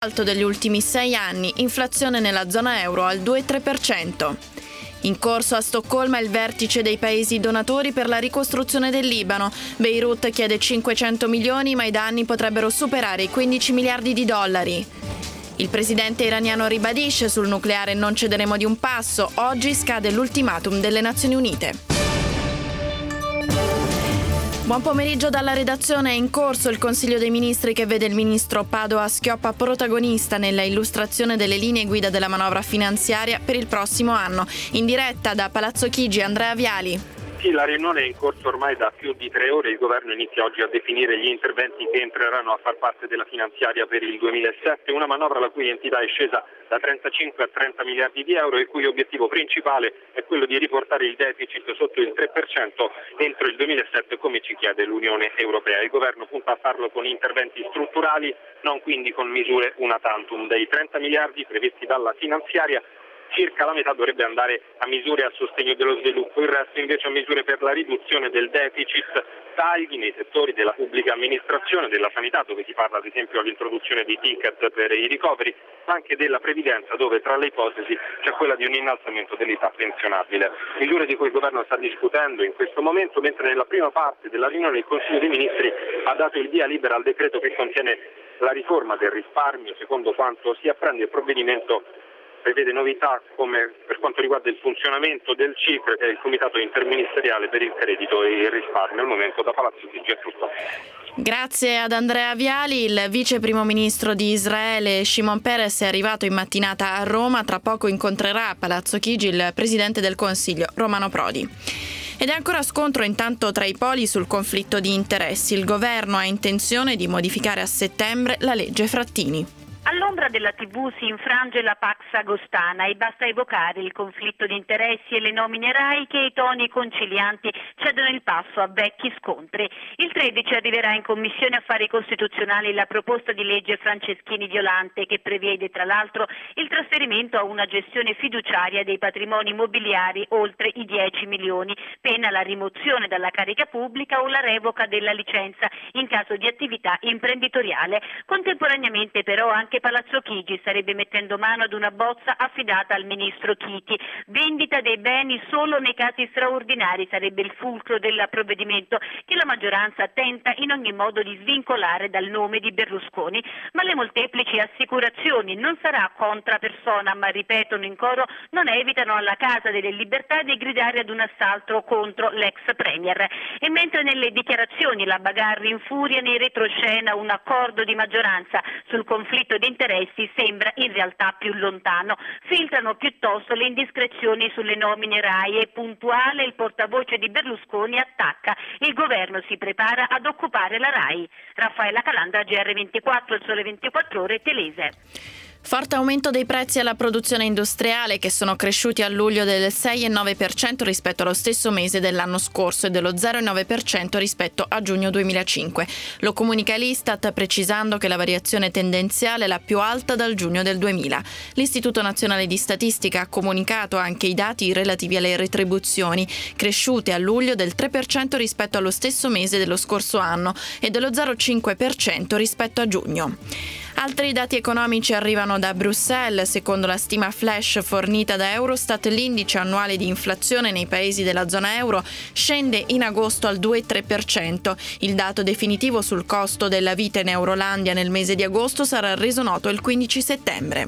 alto degli ultimi 6 anni, inflazione nella zona euro al 2,3%. In corso a Stoccolma il vertice dei paesi donatori per la ricostruzione del Libano. Beirut chiede 500 milioni, ma i danni potrebbero superare i 15 miliardi di dollari. Il presidente iraniano ribadisce: sul nucleare non cederemo di un passo. Oggi scade l'ultimatum delle Nazioni Unite. Buon pomeriggio dalla redazione. È in corso il Consiglio dei Ministri che vede il ministro Padoa-Schioppa protagonista nella illustrazione delle linee guida della manovra finanziaria per il prossimo anno. In diretta da Palazzo Chigi, Andrea Viali. Sì, la riunione è in corso ormai da più di 3 ore. Il governo inizia oggi a definire gli interventi che entreranno a far parte della finanziaria per il 2007, una manovra la cui entità è scesa da 35 a 30 miliardi di euro, il cui obiettivo principale è quello di riportare il deficit sotto il 3% entro il 2007, come ci chiede l'Unione Europea. Il governo punta a farlo con interventi strutturali, non quindi con misure una tantum. Dei 30 miliardi previsti dalla finanziaria, circa la metà dovrebbe andare a misure a sostegno dello sviluppo, il resto invece a misure per la riduzione del deficit, tagli nei settori della pubblica amministrazione, della sanità, dove si parla ad esempio dell'introduzione di ticket per i ricoveri, ma anche della previdenza, dove tra le ipotesi c'è quella di un innalzamento dell'età pensionabile. Misure di cui il governo sta discutendo in questo momento, mentre nella prima parte della riunione il Consiglio dei Ministri ha dato il via libera al decreto che contiene la riforma del risparmio. Secondo quanto si apprende, il provvedimento prevede novità come per quanto riguarda il funzionamento del CICR, che è il Comitato Interministeriale per il Credito e il Risparmio. Al momento da Palazzo Chigi è tutto. Grazie ad Andrea Viali. Il vice primo ministro di Israele Shimon Peres è arrivato in mattinata a Roma. Tra poco incontrerà a Palazzo Chigi il presidente del Consiglio Romano Prodi. Ed è ancora scontro intanto tra i poli sul conflitto di interessi. Il governo ha intenzione di modificare a settembre la legge Frattini. All'ombra della TV si infrange la Pax Agostana e basta evocare il conflitto di interessi e le nomine RAI che i toni concilianti cedono il passo a vecchi scontri. Il 13 arriverà in Commissione Affari Costituzionali la proposta di legge Franceschini-Violante che prevede tra l'altro il trasferimento a una gestione fiduciaria dei patrimoni immobiliari oltre i 10 milioni, pena la rimozione dalla carica pubblica o la revoca della licenza in caso di attività imprenditoriale. Contemporaneamente però anche Palazzo Chigi starebbe mettendo mano ad una bozza affidata al ministro Chiti. Vendita dei beni solo nei casi straordinari sarebbe il fulcro del provvedimento che la maggioranza tenta in ogni modo di svincolare dal nome di Berlusconi. Ma le molteplici assicurazioni non sarà contra persona, ma ripetono in coro non evitano alla Casa delle Libertà di gridare ad un assalto contro l'ex premier. E mentre nelle dichiarazioni la Bagarri infuria, nei retroscena un accordo di maggioranza sul conflitto di interessi sembra in realtà più lontano. Filtrano piuttosto le indiscrezioni sulle nomine RAI e puntuale il portavoce di Berlusconi attacca. Il governo si prepara ad occupare la RAI. Raffaella Calandra, GR24, Il Sole 24 Ore, Telese. Forte aumento dei prezzi alla produzione industriale, che sono cresciuti a luglio del 6,9% rispetto allo stesso mese dell'anno scorso e dello 0,9% rispetto a giugno 2005. Lo comunica l'Istat precisando che la variazione tendenziale è la più alta dal giugno del 2000. L'Istituto Nazionale di Statistica ha comunicato anche i dati relativi alle retribuzioni, cresciute a luglio del 3% rispetto allo stesso mese dello scorso anno e dello 0,5% rispetto a giugno. Altri dati economici arrivano da Bruxelles. Secondo la stima flash fornita da Eurostat, l'indice annuale di inflazione nei paesi della zona euro scende in agosto al 2,3%. Il dato definitivo sul costo della vita in Eurolandia nel mese di agosto sarà reso noto il 15 settembre.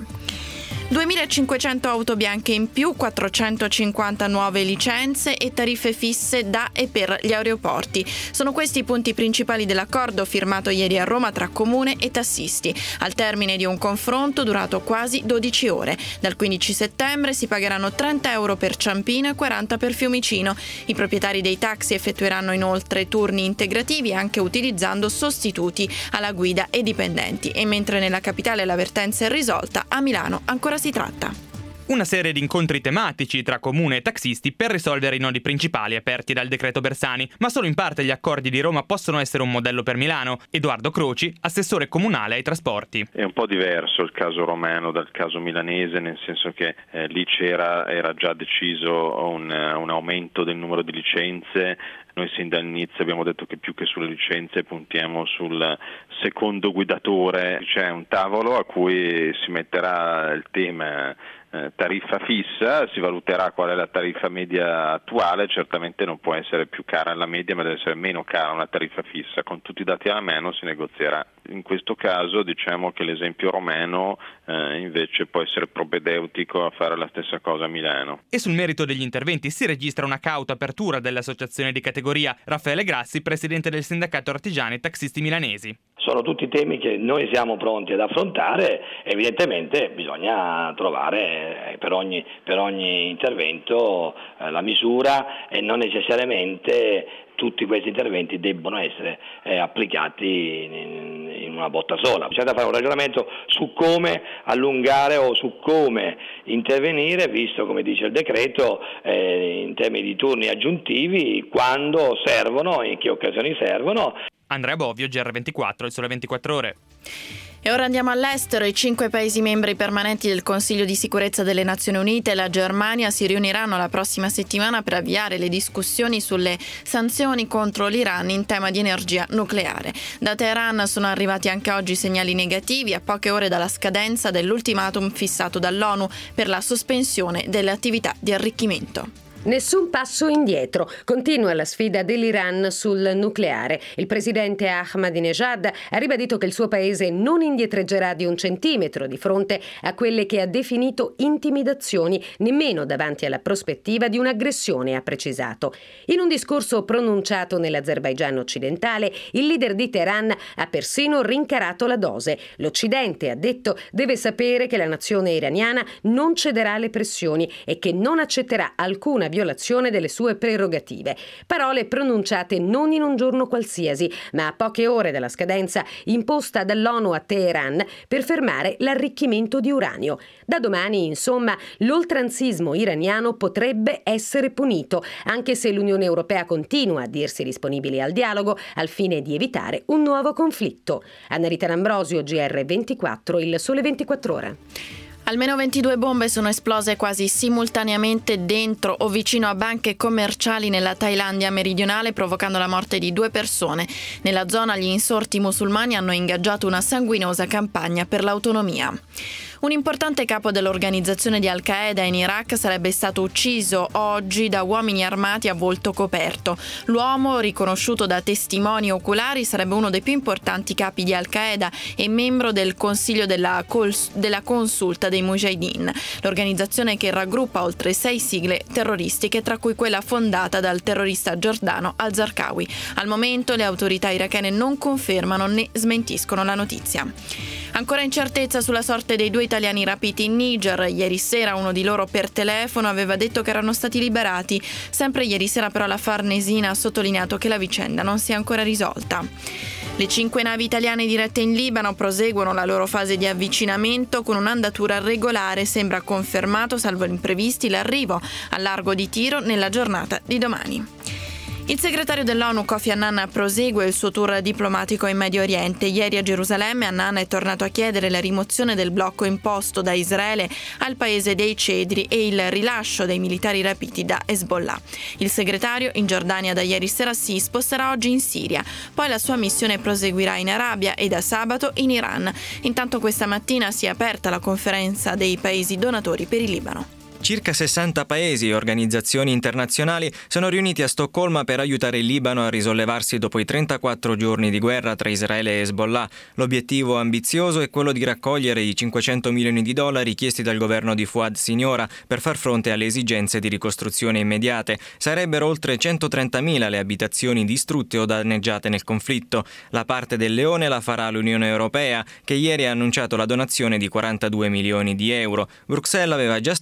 2.500 auto bianche in più, 450 nuove licenze e tariffe fisse da e per gli aeroporti. Sono questi i punti principali dell'accordo firmato ieri a Roma tra Comune e tassisti, al termine di un confronto durato quasi 12 ore. Dal 15 settembre si pagheranno 30 euro per Ciampino e 40 per Fiumicino. I proprietari dei taxi effettueranno inoltre turni integrativi anche utilizzando sostituti alla guida e dipendenti. E mentre nella capitale la vertenza è risolta, a Milano ancora si tratta. Una serie di incontri tematici tra comune e taxisti per risolvere i nodi principali aperti dal decreto Bersani, ma solo in parte gli accordi di Roma possono essere un modello per Milano. Edoardo Croci, assessore comunale ai trasporti. È un po' diverso il caso romeno dal caso milanese, nel senso che lì era già deciso un aumento del numero di licenze. Noi sin dall'inizio abbiamo detto che più che sulle licenze puntiamo sul secondo guidatore. C'è un tavolo a cui si metterà il tema tariffa fissa, si valuterà qual è la tariffa media attuale. Certamente non può essere più cara la media, ma deve essere meno cara una tariffa fissa. Con tutti i dati alla mano si negozierà. In questo caso diciamo che l'esempio romeno invece può essere propedeutico a fare la stessa cosa a Milano. E sul merito degli interventi si registra una cauta apertura dell'associazione di categoria. Raffaele Grassi, presidente del sindacato artigiani e taxisti milanesi. Sono tutti temi che noi siamo pronti ad affrontare. Evidentemente bisogna trovare per ogni intervento la misura, e non necessariamente tutti questi interventi debbono essere applicati in una botta sola. Bisogna fare un ragionamento su come allungare o su come intervenire, visto, come dice il decreto, in termini di turni aggiuntivi, quando servono, in che occasioni servono. Andrea Bovio, GR24, il Sole 24 Ore. E ora andiamo all'estero. I 5 Paesi membri permanenti del Consiglio di sicurezza delle Nazioni Unite e la Germania si riuniranno la prossima settimana per avviare le discussioni sulle sanzioni contro l'Iran in tema di energia nucleare. Da Teheran sono arrivati anche oggi segnali negativi a poche ore dalla scadenza dell'ultimatum fissato dall'ONU per la sospensione delle attività di arricchimento. Nessun passo indietro. Continua la sfida dell'Iran sul nucleare. Il presidente Ahmadinejad ha ribadito che il suo paese non indietreggerà di un centimetro di fronte a quelle che ha definito intimidazioni, nemmeno davanti alla prospettiva di un'aggressione, ha precisato. In un discorso pronunciato nell'Azerbaigian occidentale, il leader di Teheran ha persino rincarato la dose. L'Occidente, ha detto, deve sapere che la nazione iraniana non cederà alle pressioni e che non accetterà alcuna violazione delle sue prerogative. Parole pronunciate non in un giorno qualsiasi, ma a poche ore dalla scadenza imposta dall'ONU a Teheran per fermare l'arricchimento di uranio. Da domani, insomma, l'oltranzismo iraniano potrebbe essere punito, anche se l'Unione Europea continua a dirsi disponibile al dialogo al fine di evitare un nuovo conflitto. Anna Rita D'Ambrosio, GR24, il Sole 24 Ore. Almeno 22 bombe sono esplose quasi simultaneamente dentro o vicino a banche commerciali nella Thailandia meridionale, provocando la morte di 2 persone. Nella zona gli insorti musulmani hanno ingaggiato una sanguinosa campagna per l'autonomia. Un importante capo dell'organizzazione di Al-Qaeda in Iraq sarebbe stato ucciso oggi da uomini armati a volto coperto. L'uomo, riconosciuto da testimoni oculari, sarebbe uno dei più importanti capi di Al-Qaeda e membro del consiglio della consulta dei Mujahideen, l'organizzazione che raggruppa oltre 6 sigle terroristiche, tra cui quella fondata dal terrorista Giordano al-Zarqawi. Al momento le autorità irachene non confermano né smentiscono la notizia. Ancora incertezza sulla sorte dei 2 italiani rapiti in Niger. Ieri sera uno di loro per telefono aveva detto che erano stati liberati. Sempre ieri sera però la Farnesina ha sottolineato che la vicenda non si è ancora risolta. Le 5 navi italiane dirette in Libano proseguono la loro fase di avvicinamento con un'andatura regolare. Sembra confermato, salvo imprevisti, l'arrivo al largo di Tiro nella giornata di domani. Il segretario dell'ONU Kofi Annan prosegue il suo tour diplomatico in Medio Oriente. Ieri a Gerusalemme Annan è tornato a chiedere la rimozione del blocco imposto da Israele al paese dei cedri e il rilascio dei militari rapiti da Hezbollah. Il segretario in Giordania da ieri sera si sposterà oggi in Siria, poi la sua missione proseguirà in Arabia e da sabato in Iran. Intanto questa mattina si è aperta la conferenza dei paesi donatori per il Libano. Circa 60 paesi e organizzazioni internazionali sono riuniti a Stoccolma per aiutare il Libano a risollevarsi dopo i 34 giorni di guerra tra Israele e Hezbollah. L'obiettivo ambizioso è quello di raccogliere i $500 milioni chiesti dal governo di Fouad Siniora per far fronte alle esigenze di ricostruzione immediate. Sarebbero oltre 130.000 le abitazioni distrutte o danneggiate nel conflitto. La parte del leone la farà l'Unione Europea, che ieri ha annunciato la donazione di €42 milioni. Bruxelles aveva già stanziato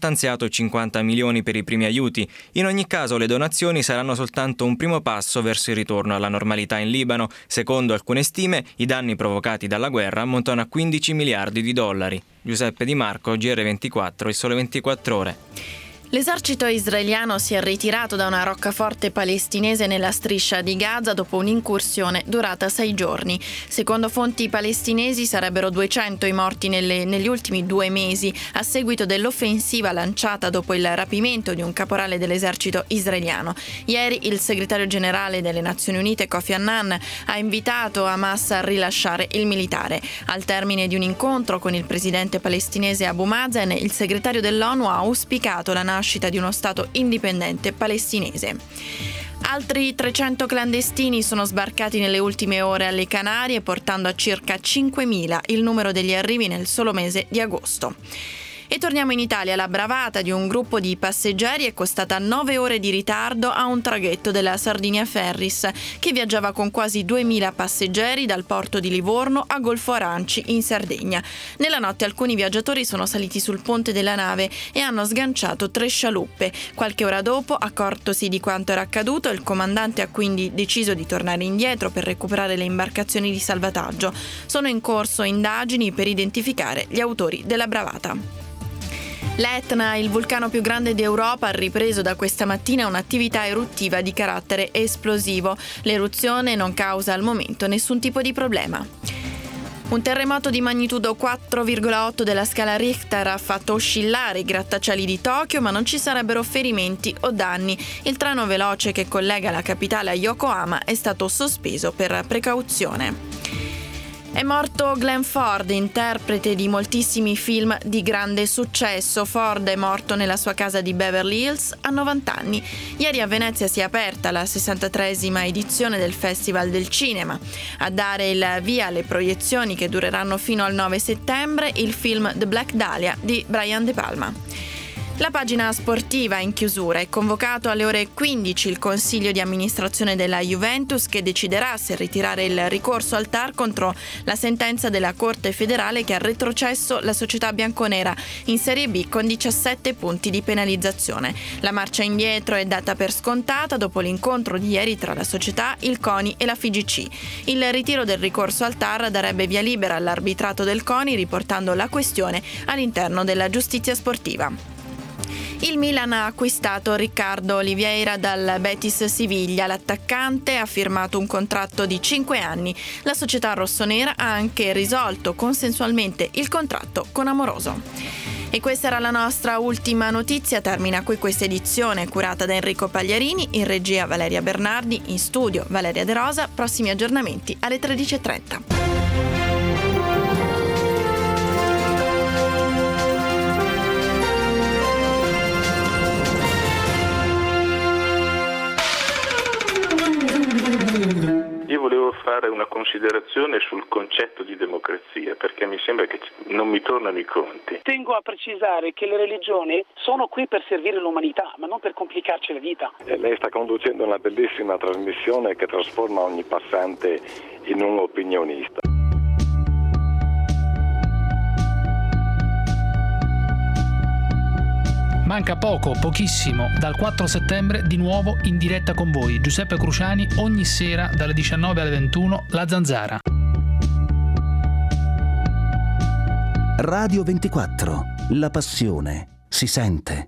150 milioni per i primi aiuti. In ogni caso le donazioni saranno soltanto un primo passo verso il ritorno alla normalità in Libano. Secondo alcune stime, i danni provocati dalla guerra ammontano a 15 miliardi di dollari. Giuseppe Di Marco, GR24, Il Sole 24 Ore. L'esercito israeliano si è ritirato da una roccaforte palestinese nella striscia di Gaza dopo un'incursione durata 6 giorni. Secondo fonti palestinesi sarebbero 200 i morti negli ultimi 2 mesi a seguito dell'offensiva lanciata dopo il rapimento di un caporale dell'esercito israeliano. Ieri il segretario generale delle Nazioni Unite Kofi Annan ha invitato Hamas a rilasciare il militare. Al termine di un incontro con il presidente palestinese Abu Mazen, il segretario dell'ONU ha auspicato la nascita di uno Stato indipendente palestinese. Altri 300 clandestini sono sbarcati nelle ultime ore alle Canarie, portando a circa 5.000 il numero degli arrivi nel solo mese di agosto. E torniamo in Italia. La bravata di un gruppo di passeggeri è costata 9 ore di ritardo a un traghetto della Sardinia Ferries che viaggiava con quasi 2.000 passeggeri dal porto di Livorno a Golfo Aranci in Sardegna. Nella notte alcuni viaggiatori sono saliti sul ponte della nave e hanno sganciato 3 scialuppe. Qualche ora dopo, accortosi di quanto era accaduto, il comandante ha quindi deciso di tornare indietro per recuperare le imbarcazioni di salvataggio. Sono in corso indagini per identificare gli autori della bravata. L'Etna, il vulcano più grande d'Europa, ha ripreso da questa mattina un'attività eruttiva di carattere esplosivo. L'eruzione non causa al momento nessun tipo di problema. Un terremoto di magnitudo 4,8 della scala Richter ha fatto oscillare i grattacieli di Tokyo, ma non ci sarebbero ferimenti o danni. Il treno veloce che collega la capitale a Yokohama è stato sospeso per precauzione. È morto Glenn Ford, interprete di moltissimi film di grande successo. Ford è morto nella sua casa di Beverly Hills a 90 anni. Ieri a Venezia si è aperta la 63esima edizione del Festival del Cinema. A dare il via alle proiezioni che dureranno fino al 9 settembre il film The Black Dahlia di Brian De Palma. La pagina sportiva è in chiusura. È convocato alle ore 15 il consiglio di amministrazione della Juventus che deciderà se ritirare il ricorso al TAR contro la sentenza della Corte federale che ha retrocesso la società bianconera in Serie B con 17 punti di penalizzazione. La marcia indietro è data per scontata dopo l'incontro di ieri tra la società, il CONI e la FIGC. Il ritiro del ricorso al TAR darebbe via libera all'arbitrato del CONI, riportando la questione all'interno della giustizia sportiva. Il Milan ha acquistato Riccardo Oliveira dal Betis Siviglia. L'attaccante ha firmato un contratto di 5 anni. La società rossonera ha anche risolto consensualmente il contratto con Amoroso. E questa era la nostra ultima notizia. Termina qui questa edizione curata da Enrico Pagliarini, in regia Valeria Bernardi, in studio Valeria De Rosa. Prossimi aggiornamenti alle 13:30. Fare una considerazione sul concetto di democrazia, perché mi sembra che non mi tornano i conti. Tengo a precisare che le religioni sono qui per servire l'umanità, ma non per complicarci la vita. Lei sta conducendo una bellissima trasmissione che trasforma ogni passante in un opinionista. Manca poco, pochissimo. Dal 4 settembre di nuovo in diretta con voi. Giuseppe Cruciani ogni sera dalle 19 alle 21, La Zanzara. Radio 24. La passione si sente.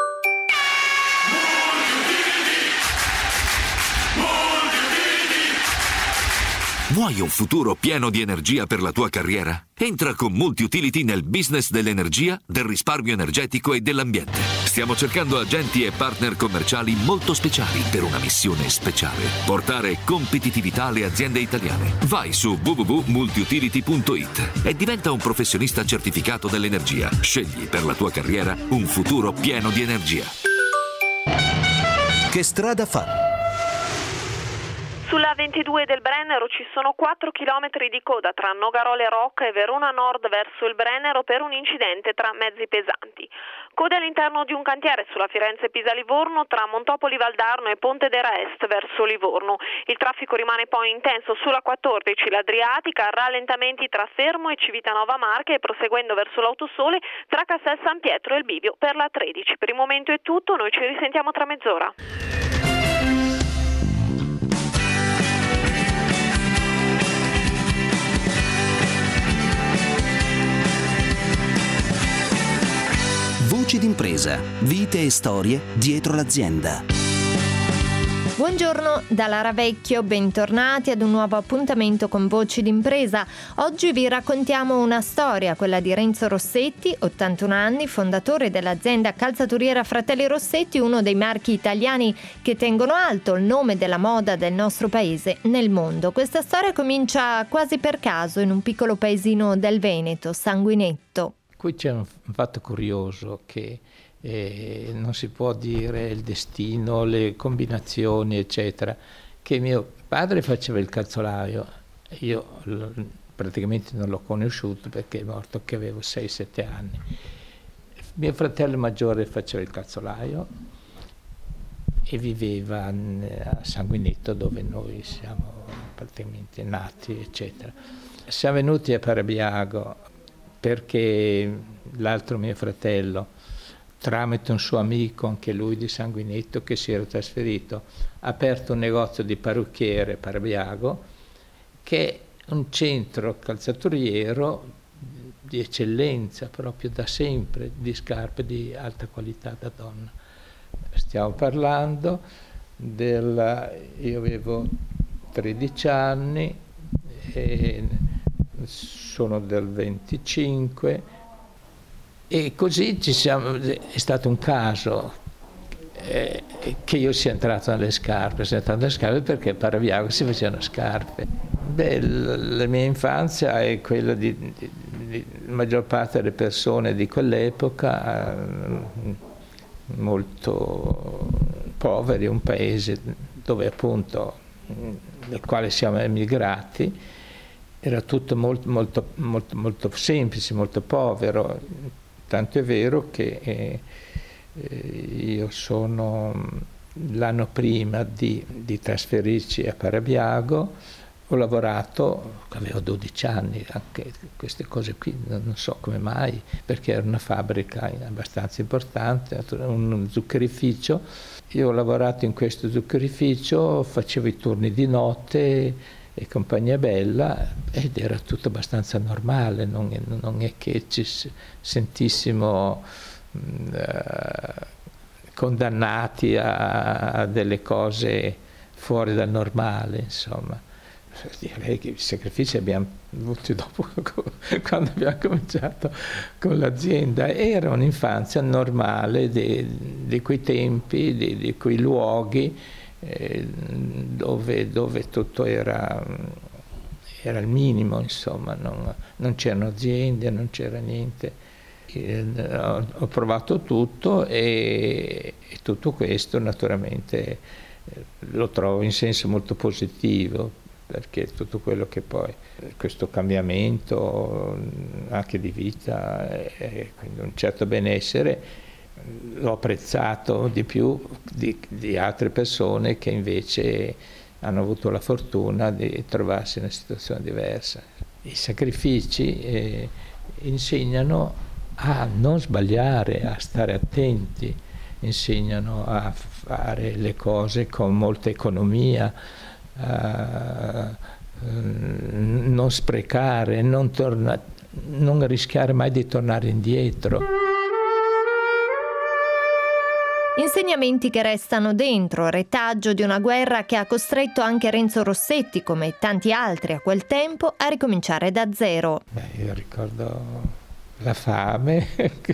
Vuoi un futuro pieno di energia per la tua carriera? Entra con Multiutility nel business dell'energia, del risparmio energetico e dell'ambiente. Stiamo cercando agenti e partner commerciali molto speciali per una missione speciale: portare competitività alle aziende italiane. Vai su www.multiutility.it e diventa un professionista certificato dell'energia. Scegli per la tua carriera un futuro pieno di energia. Che strada fa? Sulla 22 del Brennero ci sono 4 chilometri di coda tra Nogarole Rocca e Verona Nord verso il Brennero per un incidente tra mezzi pesanti. Code all'interno di un cantiere sulla Firenze-Pisa-Livorno tra Montopoli Valdarno e Ponte d'Era Est verso Livorno. Il traffico rimane poi intenso sulla 14, l'Adriatica, rallentamenti tra Fermo e Civitanova Marche e proseguendo verso l'Autosole tra Castel San Pietro e il Bivio per la 13. Per il momento è tutto, noi ci risentiamo tra mezz'ora. Voci d'impresa, vite e storie dietro l'azienda. Buongiorno da Lara Vecchio, bentornati ad un nuovo appuntamento con Voci d'impresa. Oggi vi raccontiamo una storia, quella di Renzo Rossetti, 81 anni, fondatore dell'azienda calzaturiera Fratelli Rossetti, uno dei marchi italiani che tengono alto il nome della moda del nostro paese nel mondo. Questa storia comincia quasi per caso in un piccolo paesino del Veneto, Sanguinetto. Qui c'è un fatto curioso che non si può dire il destino, le combinazioni, eccetera, che mio padre faceva il calzolaio, io praticamente non l'ho conosciuto perché è morto che avevo 6-7 anni. Mio fratello maggiore faceva il calzolaio e viveva a Sanguinetto, dove noi siamo praticamente nati, eccetera. Siamo venuti a Parabiago perché l'altro mio fratello, tramite un suo amico, anche lui di Sanguinetto, che si era trasferito, ha aperto un negozio di parrucchiere a Parabiago, che è un centro calzaturiero di eccellenza, proprio da sempre, di scarpe di alta qualità da donna. Stiamo parlando io avevo 13 anni e sono del 25 e così è stato un caso che io sia entrato nelle scarpe, perché a Parabiago si facevano scarpe. La mia infanzia è quella di maggior parte delle persone di quell'epoca, molto poveri, un paese dove appunto nel quale siamo emigrati. Era tutto molto semplice, molto povero, tanto è vero che io l'anno prima di trasferirci a Parabiago, ho lavorato, avevo 12 anni, anche queste cose qui non so come mai, perché era una fabbrica abbastanza importante, un zuccherificio. Io ho lavorato in questo zuccherificio, facevo i turni di notte e compagnia bella, ed era tutto abbastanza normale, non è che ci sentissimo condannati a delle cose fuori dal normale, insomma. Direi che i sacrifici abbiamo avuti dopo, quando abbiamo cominciato con l'azienda. Era un'infanzia normale di quei tempi, di quei luoghi, dove tutto era il minimo, insomma, non c'erano aziende, non c'era niente. Ho provato tutto e tutto questo naturalmente lo trovo in senso molto positivo, perché tutto quello che poi, questo cambiamento anche di vita e quindi un certo benessere, l'ho apprezzato di più di altre persone che invece hanno avuto la fortuna di trovarsi in una situazione diversa. I sacrifici insegnano a non sbagliare, a stare attenti, insegnano a fare le cose con molta economia, a non sprecare, non rischiare mai di tornare indietro. Insegnamenti che restano dentro, retaggio di una guerra che ha costretto anche Renzo Rossetti, come tanti altri a quel tempo, a ricominciare da zero. Io ricordo la fame,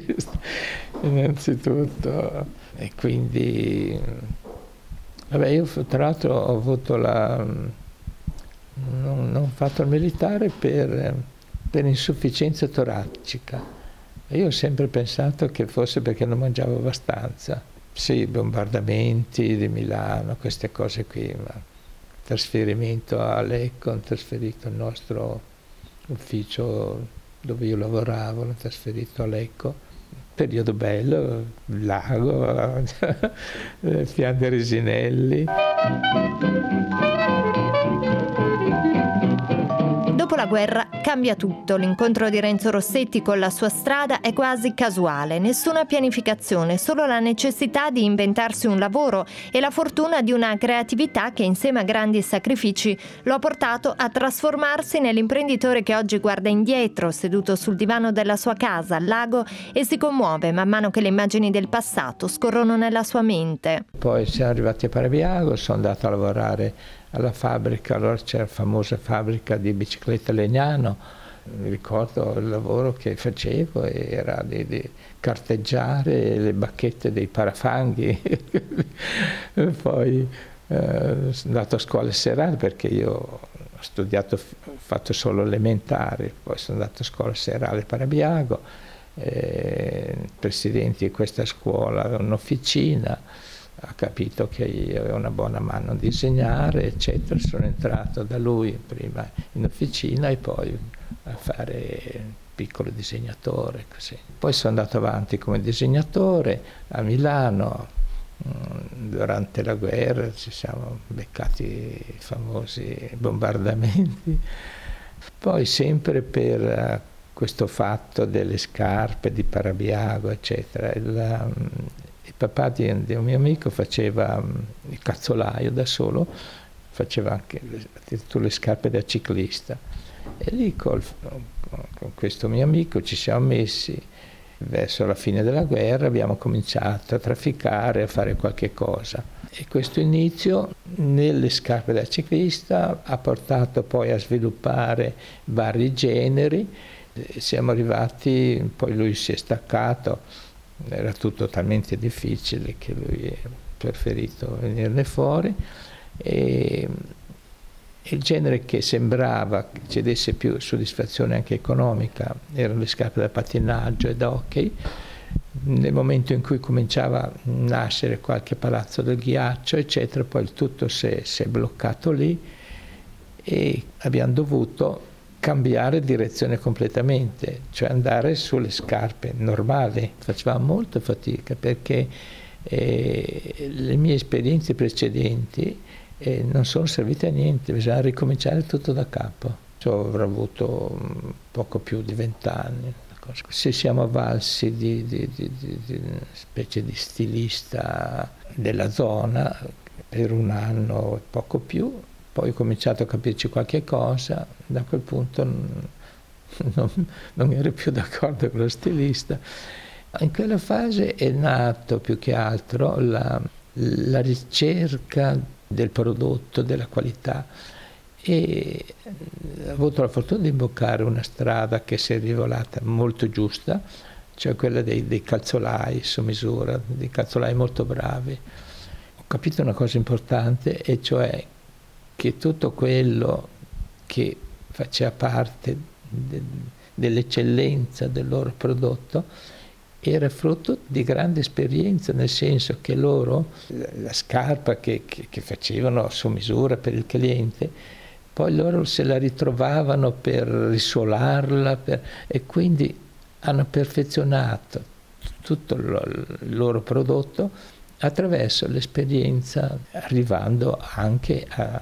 innanzitutto, e quindi io tra l'altro ho avuto non ho fatto il militare per insufficienza toracica. Io ho sempre pensato che fosse perché non mangiavo abbastanza. Sì, bombardamenti di Milano, queste cose qui, ma trasferimento a Lecco, hanno trasferito il nostro ufficio dove io lavoravo, l'ho trasferito a Lecco Periodo bello, lago, Fiandre Resinelli. Dopo la guerra cambia tutto. L'incontro di Renzo Rossetti con la sua strada è quasi casuale, nessuna pianificazione, solo la necessità di inventarsi un lavoro e la fortuna di una creatività che insieme a grandi sacrifici lo ha portato a trasformarsi nell'imprenditore che oggi guarda indietro, seduto sul divano della sua casa al lago, e si commuove man mano che le immagini del passato scorrono nella sua mente. Poi siamo arrivati a Parabiago, sono andato a lavorare alla fabbrica, allora c'era la famosa fabbrica di biciclette Legnano. Mi ricordo il lavoro che facevo era di carteggiare le bacchette dei parafanghi. Poi sono andato a scuola serale perché io ho studiato, ho fatto solo elementari, poi sono andato a scuola serale a Parabiago, presidente di questa scuola aveva un'officina, ha capito che io avevo una buona mano a disegnare, eccetera. Sono entrato da lui prima in officina e poi a fare piccolo disegnatore, così. Poi sono andato avanti come disegnatore a Milano. Durante la guerra ci siamo beccati i famosi bombardamenti. Poi sempre per questo fatto delle scarpe di Parabiago, eccetera, il papà di un mio amico faceva il cazzolaio da solo, faceva anche addirittura le scarpe da ciclista. E lì con questo mio amico ci siamo messi, verso la fine della guerra abbiamo cominciato a trafficare, a fare qualche cosa. E questo inizio nelle scarpe da ciclista ha portato poi a sviluppare vari generi. Siamo arrivati, poi lui si è staccato, era tutto talmente difficile che lui ha preferito venirne fuori, e il genere che sembrava che ci desse più soddisfazione anche economica erano le scarpe da pattinaggio e da hockey. Nel momento in cui cominciava a nascere qualche palazzo del ghiaccio, eccetera, poi il tutto si è bloccato lì e abbiamo dovuto cambiare direzione completamente, cioè andare sulle scarpe normali. Facevamo molta fatica perché le mie esperienze precedenti non sono servite a niente, bisogna ricominciare tutto da capo. Avrò avuto poco più di 20 anni. Se siamo avvalsi di una specie di stilista della zona per un anno e poco più, poi ho cominciato a capirci qualche cosa, da quel punto non ero più d'accordo con lo stilista. In quella fase è nato più che altro la ricerca del prodotto, della qualità, e ho avuto la fortuna di imboccare una strada che si è rivelata molto giusta, cioè quella dei calzolai su misura, dei calzolai molto bravi. Ho capito una cosa importante, e cioè che tutto quello che faceva parte dell'eccellenza del loro prodotto era frutto di grande esperienza, nel senso che loro, la scarpa che facevano su misura per il cliente, poi loro se la ritrovavano per risuolarla, e quindi hanno perfezionato tutto il loro prodotto attraverso l'esperienza, arrivando anche a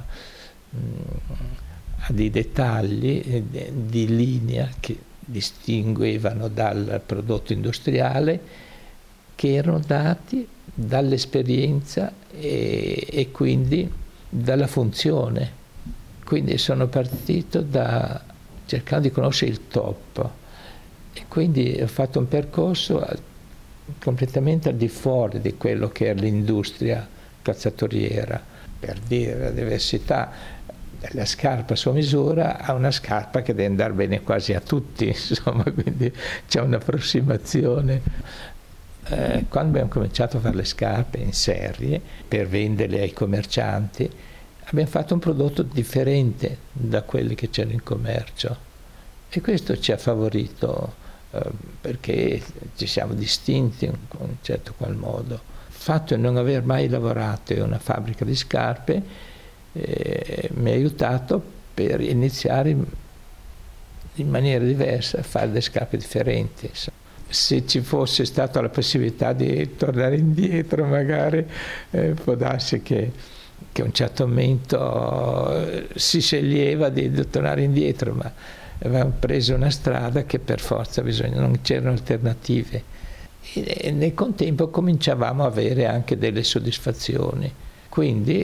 dei dettagli di linea che distinguevano dal prodotto industriale, che erano dati dall'esperienza e quindi dalla funzione. Quindi sono partito da cercando di conoscere il top, e quindi ho fatto un percorso completamente al di fuori di quello che era l'industria calzatoriera, per dire la diversità della scarpa su misura a una scarpa che deve andare bene quasi a tutti, insomma, quindi c'è un'approssimazione. Quando abbiamo cominciato a fare le scarpe in serie per venderle ai commercianti, abbiamo fatto un prodotto differente da quelli che c'erano in commercio, e questo ci ha favorito perché ci siamo distinti in un certo qual modo. Il fatto di non aver mai lavorato in una fabbrica di scarpe mi ha aiutato per iniziare in maniera diversa a fare delle scarpe differenti. se ci fosse stata la possibilità di tornare indietro, magari può darsi che a un certo momento si sceglieva di tornare indietro, ma avevamo preso una strada che per forza non c'erano alternative. E nel contempo cominciavamo a avere anche delle soddisfazioni. Quindi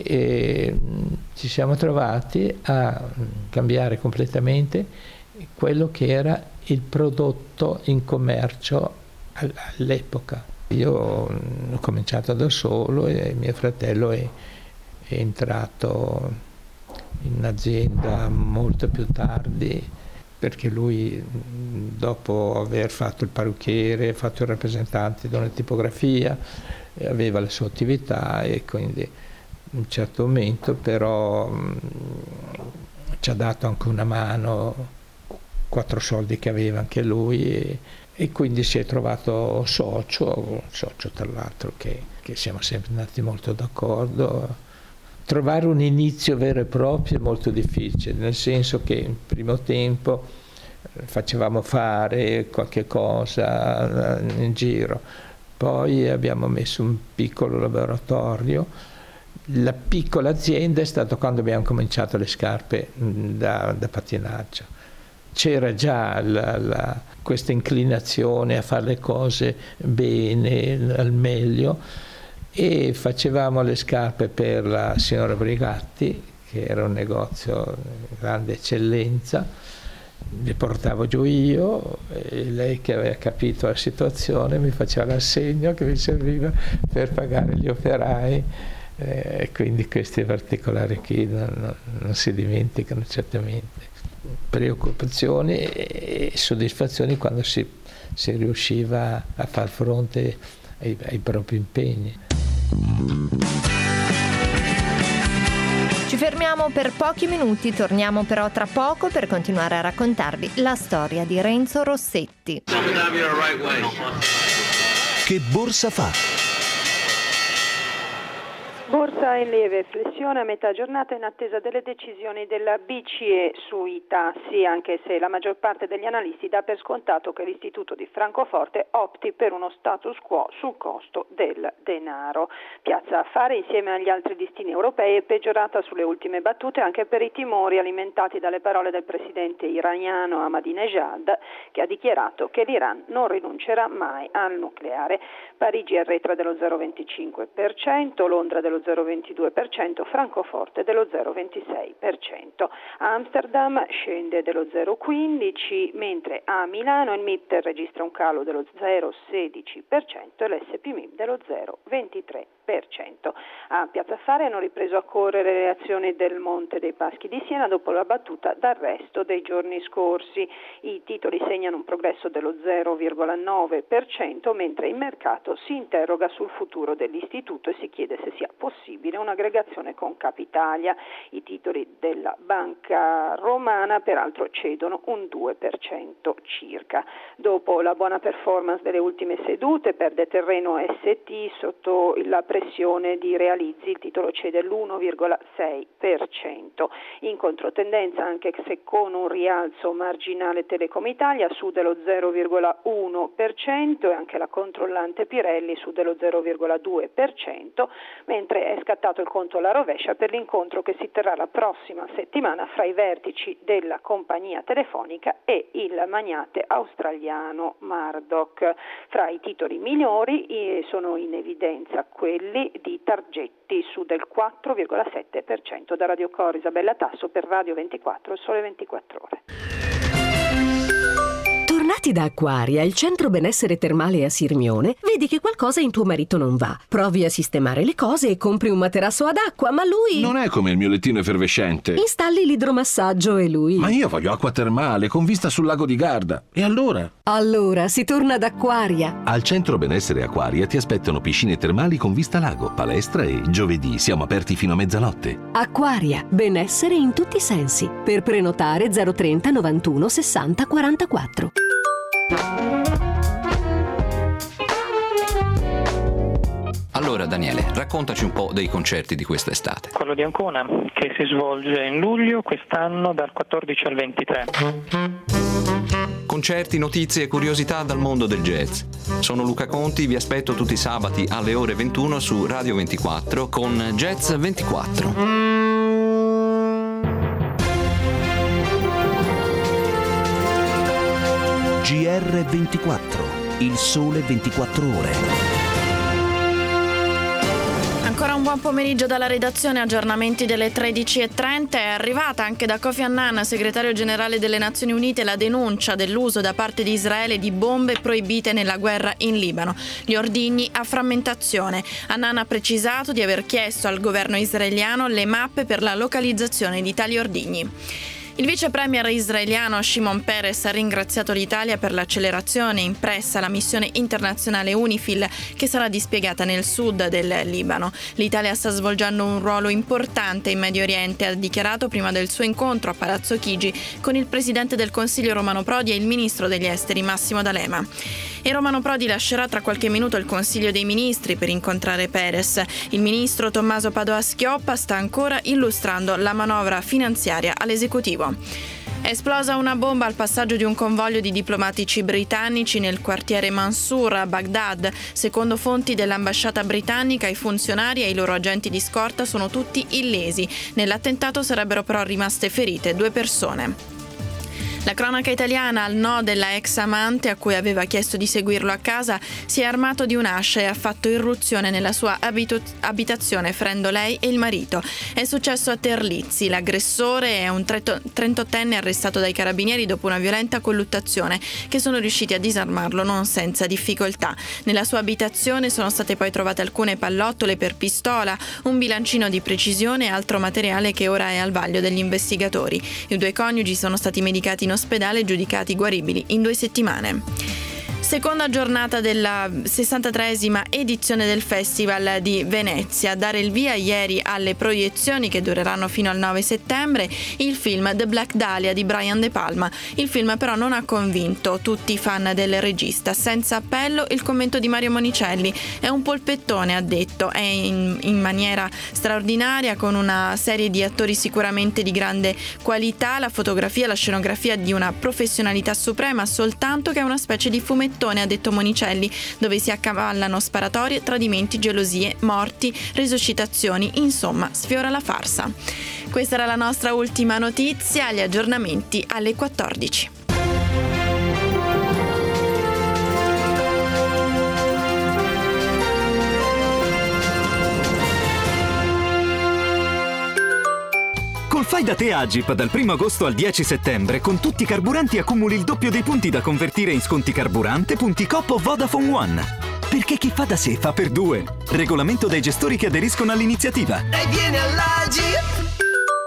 ci siamo trovati a cambiare completamente quello che era il prodotto in commercio all'epoca. Io ho cominciato da solo e mio fratello è entrato in un'azienda molto più tardi, perché lui, dopo aver fatto il parrucchiere, fatto il rappresentante di una tipografia, aveva la sua attività e quindi in un certo momento però ci ha dato anche una mano, 4 soldi che aveva anche lui, e quindi si è trovato socio tra l'altro che siamo sempre andati molto d'accordo. Trovare un inizio vero e proprio è molto difficile, nel senso che in primo tempo facevamo fare qualche cosa in giro, poi abbiamo messo un piccolo laboratorio. La piccola azienda è stata quando abbiamo cominciato le scarpe da pattinaggio. C'era già questa inclinazione a fare le cose bene, al meglio, e facevamo le scarpe per la signora Brigatti, che era un negozio di grande eccellenza. Le portavo giù io e lei, che aveva capito la situazione, mi faceva l'assegno che mi serviva per pagare gli operai, quindi questi particolari qui non si dimenticano certamente. Preoccupazioni e soddisfazioni quando si riusciva a far fronte ai propri impegni. Ci fermiamo per pochi minuti, torniamo però tra poco per continuare a raccontarvi la storia di Renzo Rossetti. Che borsa fa? Borsa in lieve flessione a metà giornata in attesa delle decisioni della BCE sui tassi, anche se la maggior parte degli analisti dà per scontato che l'istituto di Francoforte opti per uno status quo sul costo del denaro. Piazza Affari, insieme agli altri listini europei, è peggiorata sulle ultime battute anche per i timori alimentati dalle parole del presidente iraniano Ahmadinejad, che ha dichiarato che l'Iran non rinuncerà mai al nucleare. Parigi arretra dello 0,25%, Londra dello 0,22%, Francoforte dello 0,26%. Amsterdam scende dello 0,15%, mentre a Milano il MIPT registra un calo dello 0,16% e l'SP MIB dello 0,23%. A Piazza Affari hanno ripreso a correre le azioni del Monte dei Paschi di Siena dopo la battuta d'arresto dei giorni scorsi. I titoli segnano un progresso dello 0,9%, mentre il mercato si interroga sul futuro dell'istituto e si chiede se sia possibile un'aggregazione con Capitalia. I titoli della Banca Romana peraltro cedono un 2% circa. Dopo la buona performance delle ultime sedute perde terreno ST sotto la pressione di Realizzi, il titolo cede l'1,6%. In controtendenza, anche se con un rialzo marginale, Telecom Italia su dello 0,1% e anche la controllante Pirelli su dello 0,2%, mentre è scattato il conto alla rovescia per l'incontro che si terrà la prossima settimana fra i vertici della compagnia telefonica e il magnate australiano Murdoch. Fra i titoli migliori sono in evidenza quelli di Targetti su del 4,7%. Da Radio Cor, Isabella Tasso per Radio 24, il Sole 24 Ore. Tornati da Acquaria, il centro benessere termale a Sirmione, vedi che qualcosa in tuo marito non va. Provi a sistemare le cose e compri un materasso ad acqua, ma lui... Non è come il mio lettino effervescente. Installi l'idromassaggio e lui... Ma io voglio acqua termale con vista sul lago di Garda. E allora? Allora si torna ad Acquaria. Al centro benessere Acquaria ti aspettano piscine termali con vista lago, palestra e giovedì siamo aperti fino a mezzanotte. Acquaria, benessere in tutti i sensi. Per prenotare 030 91 60 44. Allora Daniele, raccontaci un po' dei concerti di quest'estate. Quello di Ancona, che si svolge in luglio quest'anno dal 14 al 23. concerti, notizie e curiosità dal mondo del jazz. Sono Luca Conti, vi aspetto tutti i sabati alle ore 21 su Radio 24 con Jazz 24. GR24, il sole 24 ore. Ancora un buon pomeriggio dalla redazione, aggiornamenti delle 13:30. È arrivata anche da Kofi Annan, segretario generale delle Nazioni Unite, la denuncia dell'uso da parte di Israele di bombe proibite nella guerra in Libano. Gli ordigni a frammentazione. Annan ha precisato di aver chiesto al governo israeliano le mappe per la localizzazione di tali ordigni. Il vice premier israeliano Shimon Peres ha ringraziato l'Italia per l'accelerazione impressa alla missione internazionale UNIFIL che sarà dispiegata nel sud del Libano. L'Italia sta svolgendo un ruolo importante in Medio Oriente, ha dichiarato prima del suo incontro a Palazzo Chigi con il presidente del Consiglio Romano Prodi e il ministro degli esteri Massimo D'Alema. E Romano Prodi lascerà tra qualche minuto il Consiglio dei Ministri per incontrare Peres. Il ministro Tommaso Padoa-Schioppa sta ancora illustrando la manovra finanziaria all'esecutivo. È esplosa una bomba al passaggio di un convoglio di diplomatici britannici nel quartiere Mansour a Baghdad. Secondo fonti dell'ambasciata britannica, i funzionari e i loro agenti di scorta sono tutti illesi. Nell'attentato sarebbero però rimaste ferite 2 persone. La cronaca italiana, al no della ex amante a cui aveva chiesto di seguirlo a casa, si è armato di un'ascia e ha fatto irruzione nella sua abitazione, ferendo lei e il marito. È successo a Terlizzi. L'aggressore è un 38enne arrestato dai carabinieri dopo una violenta colluttazione che sono riusciti a disarmarlo non senza difficoltà. Nella sua abitazione sono state poi trovate alcune pallottole per pistola, un bilancino di precisione e altro materiale che ora è al vaglio degli investigatori. I 2 coniugi sono stati medicati in ospedale, giudicati guaribili in 2 settimane. Seconda giornata della 63esima edizione del Festival di Venezia. A dare il via ieri alle proiezioni che dureranno fino al 9 settembre il film The Black Dahlia di Brian De Palma. Il film però non ha convinto tutti i fan del regista. Senza appello il commento di Mario Monicelli. È un polpettone, ha detto, è in maniera straordinaria, con una serie di attori sicuramente di grande qualità, la fotografia, la scenografia di una professionalità suprema, soltanto che è una specie di fumettone, ha detto Monicelli, dove si accavallano sparatorie, tradimenti, gelosie, morti, resuscitazioni, insomma sfiora la farsa. Questa era la nostra ultima notizia, gli aggiornamenti alle 14. Col Fai da te Agip dal 1 agosto al 10 settembre con tutti i carburanti accumuli il doppio dei punti da convertire in sconti carburante, punti Coop o Vodafone One. Perché chi fa da sé fa per 2. Regolamento dei gestori che aderiscono all'iniziativa. Dai, vieni all'Agip!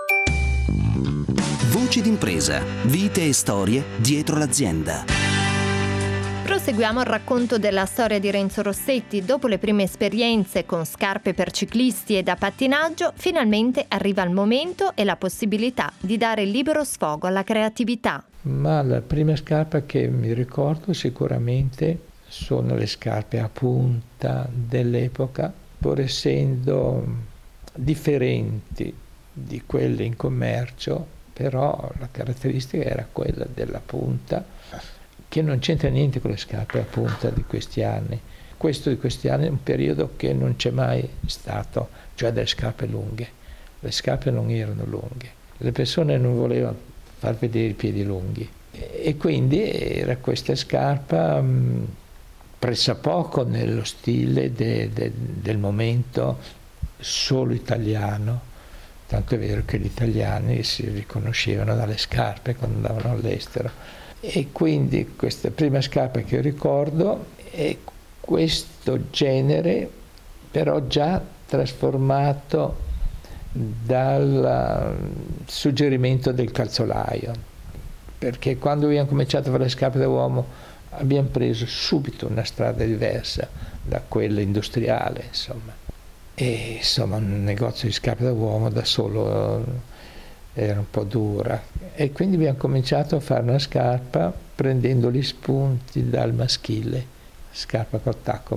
Voci d'impresa, vite e storie dietro l'azienda. Proseguiamo il racconto della storia di Renzo Rossetti. Dopo le prime esperienze con scarpe per ciclisti e da pattinaggio, finalmente arriva il momento e la possibilità di dare libero sfogo alla creatività. Ma la prima scarpa che mi ricordo sicuramente sono le scarpe a punta dell'epoca, pur essendo differenti di quelle in commercio, però la caratteristica era quella della punta, che non c'entra niente con le scarpe a punta di questi anni. Questo di questi anni è un periodo che non c'è mai stato, cioè delle scarpe lunghe. Le scarpe non erano lunghe, le persone non volevano far vedere i piedi lunghi e quindi era questa scarpa pressappoco nello stile del momento solo italiano, tanto è vero che gli italiani si riconoscevano dalle scarpe quando andavano all'estero. E quindi questa prima scarpa che io ricordo è questo genere, però già trasformato dal suggerimento del calzolaio, perché quando abbiamo cominciato a fare le scarpe da uomo abbiamo preso subito una strada diversa da quella industriale, insomma. E insomma un negozio di scarpe da uomo da solo era un po' dura e quindi abbiamo cominciato a fare una scarpa prendendo gli spunti dal maschile, scarpa col tacco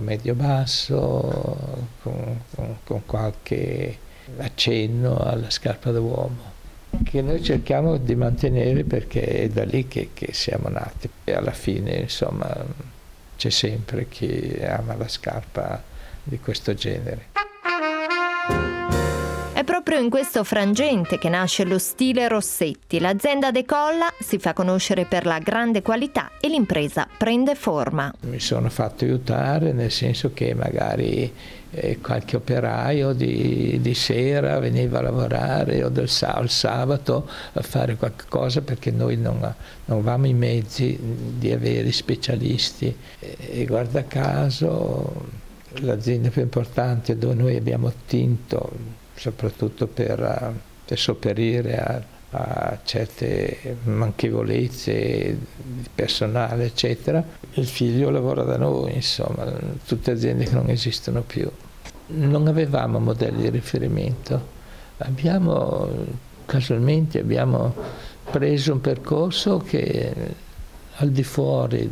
medio-basso con qualche accenno alla scarpa da uomo. che noi cerchiamo di mantenere, perché è da lì che siamo nati. E alla fine, insomma, c'è sempre chi ama la scarpa di questo genere. È proprio in questo frangente che nasce lo stile Rossetti. L'azienda decolla, si fa conoscere per la grande qualità e l'impresa prende forma. Mi sono fatto aiutare, nel senso che magari qualche operaio di sera veniva a lavorare, o il sabato a fare qualche cosa, perché noi non avevamo i mezzi di avere specialisti. E guarda caso l'azienda più importante dove noi abbiamo attinto, soprattutto per sopperire a certe manchevolezze di personale, eccetera, il figlio lavora da noi, insomma, tutte aziende che non esistono più. Non avevamo modelli di riferimento, casualmente abbiamo preso un percorso che al di fuori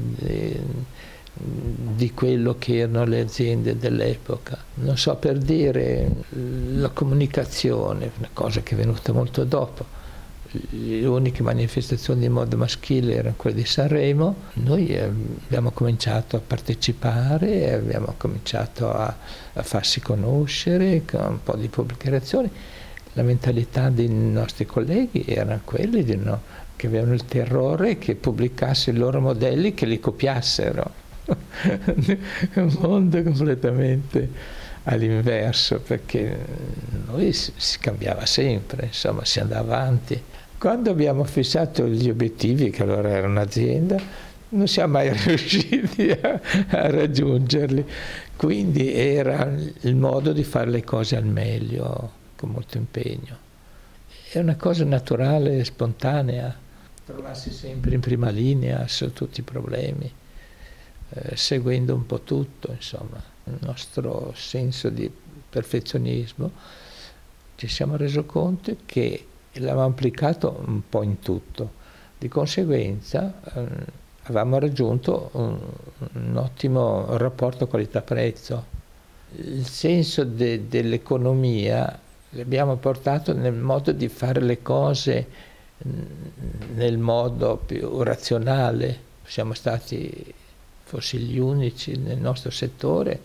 di quello che erano le aziende dell'epoca. Non so, per dire, la comunicazione, una cosa che è venuta molto dopo. Le uniche manifestazioni di moda maschile erano quelle di Sanremo. Noi abbiamo cominciato a partecipare, abbiamo cominciato a farsi conoscere con un po' di pubblicazioni. La mentalità dei nostri colleghi era quella che avevano il terrore che pubblicassi i loro modelli, che li copiassero. Un mondo completamente all'inverso, perché noi si cambiava sempre, insomma, si andava avanti. Quando abbiamo fissato gli obiettivi, che allora era un'azienda, non siamo mai riusciti a raggiungerli, quindi era il modo di fare le cose al meglio, con molto impegno. È una cosa naturale e spontanea, trovarsi sempre in prima linea su tutti i problemi, seguendo un po' tutto, insomma. Il nostro senso di perfezionismo, ci siamo resi conto che l'avevamo applicato un po' in tutto. Di conseguenza avevamo raggiunto un ottimo rapporto qualità-prezzo. Il senso dell'economia l'abbiamo portato nel modo di fare le cose nel modo più razionale. Siamo stati forse gli unici nel nostro settore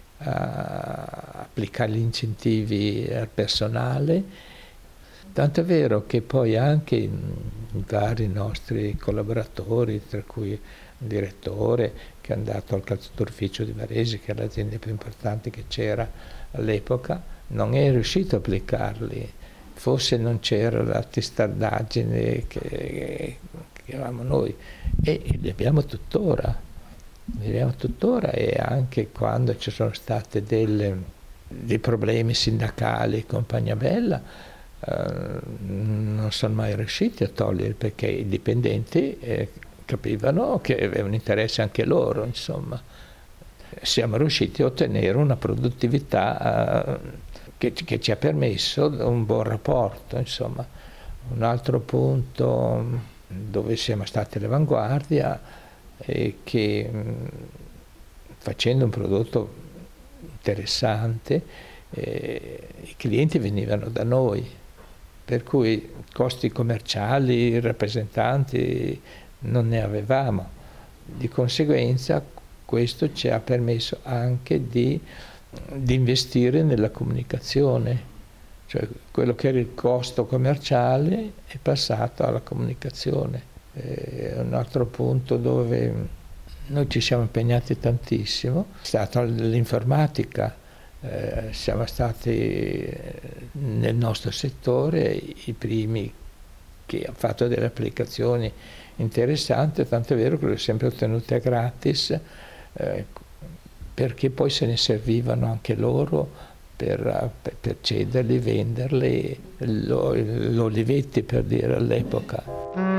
a applicare gli incentivi al personale, tanto è vero che poi anche i vari nostri collaboratori, tra cui il direttore che è andato al calzaturficio di Varese, che è l'azienda più importante che c'era all'epoca, non è riuscito a applicarli. Forse non c'era la testardaggine che avevamo noi, e li abbiamo tuttora. E anche quando ci sono stati dei problemi sindacali e compagnia bella, non sono mai riusciti a togliere, perché i dipendenti capivano che avevano interesse anche loro, insomma. Siamo riusciti a ottenere una produttività che ci ha permesso un buon rapporto, insomma. Un altro punto dove siamo stati all'avanguardia è che, facendo un prodotto interessante, i clienti venivano da noi, per cui costi commerciali, rappresentanti non ne avevamo. Di conseguenza questo ci ha permesso anche di investire nella comunicazione, cioè quello che era il costo commerciale è passato alla comunicazione. Un altro punto dove noi ci siamo impegnati tantissimo è stata l'informatica. Siamo stati nel nostro settore i primi che hanno fatto delle applicazioni interessanti, tanto è vero che le ho sempre ottenute gratis, perché poi se ne servivano anche loro per cederli, venderli, l'Olivetti, per dire, all'epoca.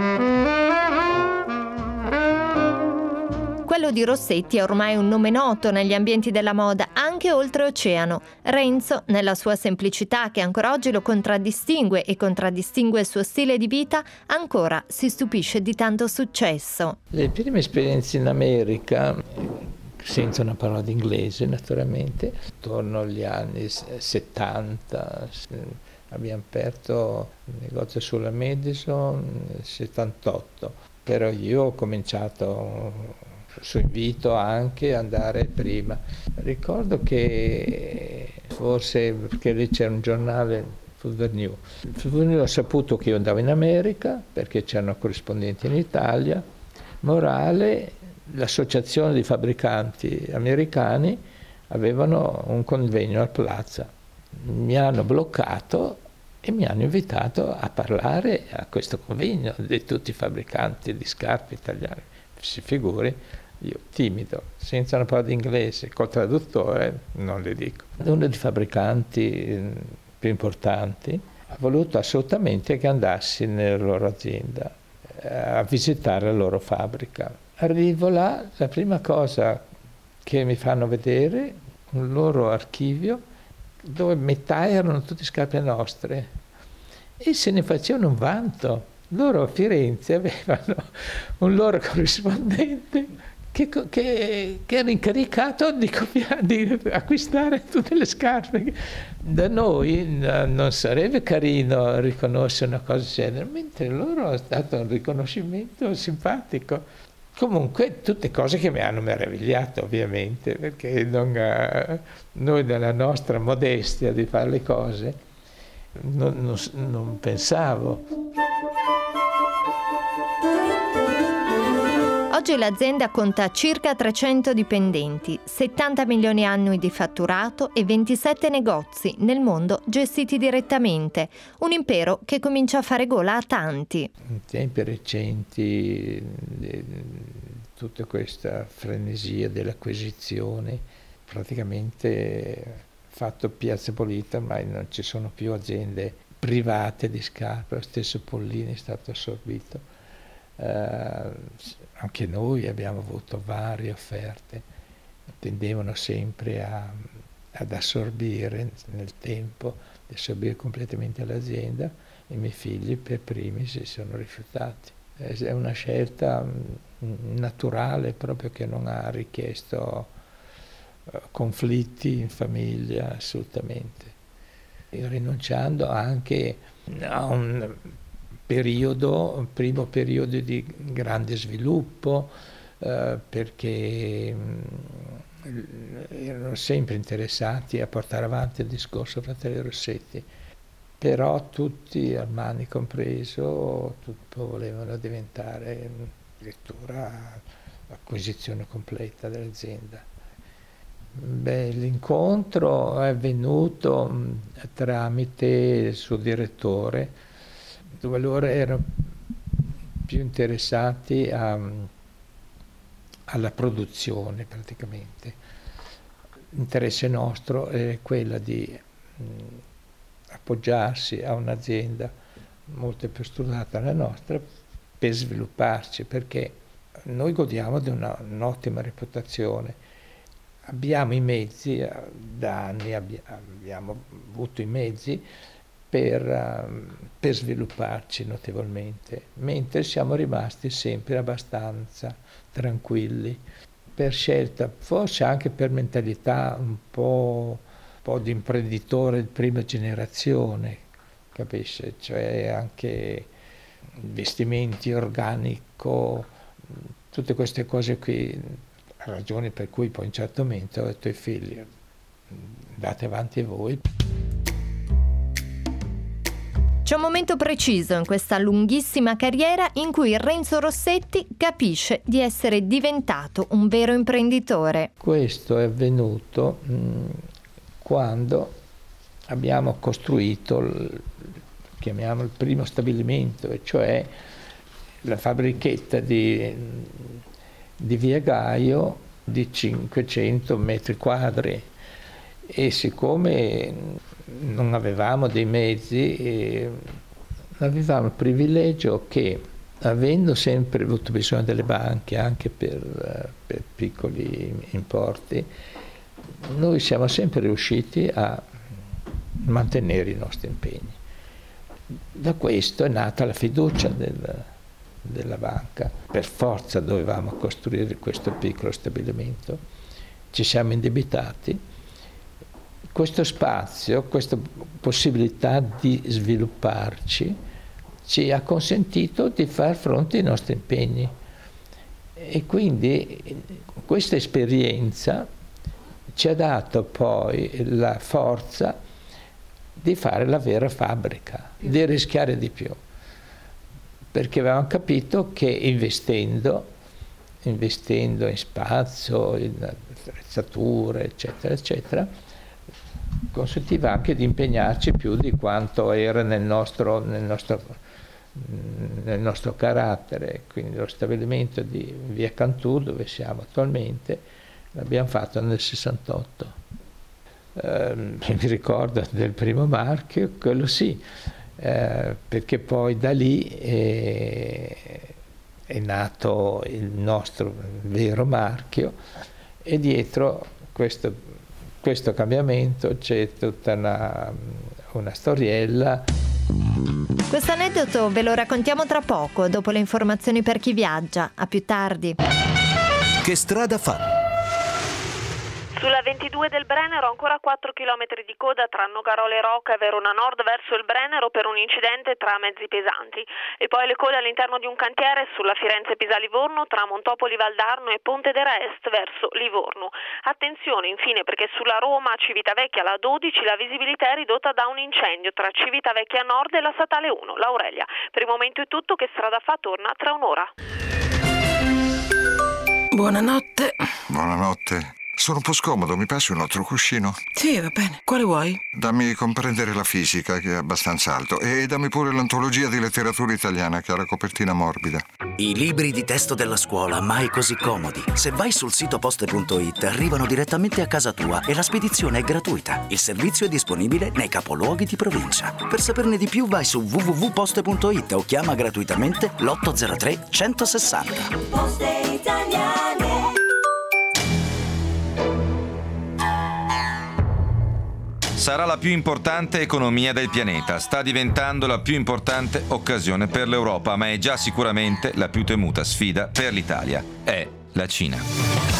Quello di Rossetti è ormai un nome noto negli ambienti della moda, anche oltreoceano. Renzo, nella sua semplicità che ancora oggi lo contraddistingue e contraddistingue il suo stile di vita, ancora si stupisce di tanto successo. Le prime esperienze in America, senza una parola d'inglese naturalmente, attorno agli anni 70, Abbiamo aperto il negozio sulla Madison nel 78, però io ho cominciato su invito anche ad andare prima. Ricordo che forse perché lì c'era un giornale, Food News. Food News ha saputo che io andavo in America perché c'erano corrispondenti in Italia. Morale, l'associazione di fabbricanti americani avevano un convegno al Plaza. Mi hanno bloccato e mi hanno invitato a parlare a questo convegno di tutti i fabbricanti di scarpe italiani. Si figuri, io timido, senza una parola di inglese, col traduttore, non le dico. Uno dei fabbricanti più importanti ha voluto assolutamente che andassi nella loro azienda a visitare la loro fabbrica. Arrivo là, la prima cosa che mi fanno vedere un loro archivio dove metà erano tutte scarpe nostre e se ne facevano un vanto. Loro a Firenze avevano un loro corrispondente che era incaricato di acquistare tutte le scarpe. Da noi non sarebbe carino riconoscere una cosa del genere, mentre loro è stato un riconoscimento simpatico. Comunque tutte cose che mi hanno meravigliato ovviamente, perché noi nella nostra modestia di fare le cose non pensavo. Oggi l'azienda conta circa 300 dipendenti, 70 milioni annui di fatturato e 27 negozi nel mondo gestiti direttamente. Un impero che comincia a fare gola a tanti. In tempi recenti, tutta questa frenesia dell'acquisizione, praticamente fatto Piazza Pulita, ma non ci sono più aziende private di scarpe, lo stesso Pollini è stato assorbito. Anche noi abbiamo avuto varie offerte, tendevano sempre ad assorbire nel tempo, di assorbire completamente l'azienda, e i miei figli per primi si sono rifiutati. È una scelta naturale proprio che non ha richiesto conflitti in famiglia assolutamente. E rinunciando anche a un primo periodo di grande sviluppo, perché erano sempre interessati a portare avanti il discorso Fratelli Rossetti, però tutti, Armani compreso, volevano diventare addirittura l'acquisizione completa dell'azienda. L'incontro è avvenuto tramite il suo direttore, dove loro erano più interessati alla produzione praticamente. L'interesse nostro è quello di appoggiarsi a un'azienda molto più strutturata della nostra per svilupparci, perché noi godiamo di un'ottima reputazione. Abbiamo i mezzi, da anni abbiamo avuto i mezzi per svilupparci notevolmente, mentre siamo rimasti sempre abbastanza tranquilli, per scelta, forse anche per mentalità un po' di imprenditore di prima generazione, capisci? Cioè anche investimenti organico, tutte queste cose qui, ragioni per cui poi in un certo momento ho detto ai figli, andate avanti voi. C'è un momento preciso in questa lunghissima carriera in cui Renzo Rossetti capisce di essere diventato un vero imprenditore. Questo è avvenuto quando abbiamo costruito, chiamiamolo il primo stabilimento, e cioè la fabbrichetta di Via Gaio di 500 metri quadri, e siccome non avevamo dei mezzi, avevamo il privilegio che, avendo sempre avuto bisogno delle banche anche per piccoli importi, noi siamo sempre riusciti a mantenere i nostri impegni. Da questo è nata la fiducia della banca. Per forza dovevamo costruire questo piccolo stabilimento, ci siamo indebitati. questo spazio, questa possibilità di svilupparci ci ha consentito di far fronte ai nostri impegni. E quindi questa esperienza ci ha dato poi la forza di fare la vera fabbrica, di rischiare di più, perché avevamo capito che investendo in spazio, in attrezzature, eccetera, eccetera, consentiva anche di impegnarci più di quanto era nel nostro carattere. Quindi lo stabilimento di Via Cantù, dove siamo attualmente, l'abbiamo fatto nel 68. Mi ricordo del primo marchio, quello sì, perché poi da lì è nato il nostro vero marchio, e dietro questo cambiamento c'è tutta una storiella. Questo aneddoto ve lo raccontiamo tra poco, dopo le informazioni per chi viaggia. A più tardi. Che strada fa? Sulla 22 del Brennero ancora 4 km di coda tra Nogarole Rocca e Verona Nord verso il Brennero per un incidente tra mezzi pesanti. E poi le code all'interno di un cantiere sulla Firenze-Pisa-Livorno tra Montopoli Valdarno e Ponte d'Era Est verso Livorno. Attenzione infine perché sulla Roma-Civitavecchia la 12 la visibilità è ridotta da un incendio tra Civitavecchia Nord e la Statale 1, l'Aurelia. Per il momento è tutto, che strada fa torna tra un'ora. Buonanotte. Buonanotte. Sono un po' scomodo, mi passi un altro cuscino? Sì, va bene. Quale vuoi? Dammi comprendere la fisica, che è abbastanza alto, e dammi pure l'antologia di letteratura italiana, che ha la copertina morbida. I libri di testo della scuola, mai così comodi. Se vai sul sito poste.it arrivano direttamente a casa tua e la spedizione è gratuita. Il servizio è disponibile nei capoluoghi di provincia. Per saperne di più vai su www.poste.it o chiama gratuitamente l'803 160. Poste Italiane. Sarà la più importante economia del pianeta, sta diventando la più importante occasione per l'Europa, ma è già sicuramente la più temuta sfida per l'Italia. È la Cina.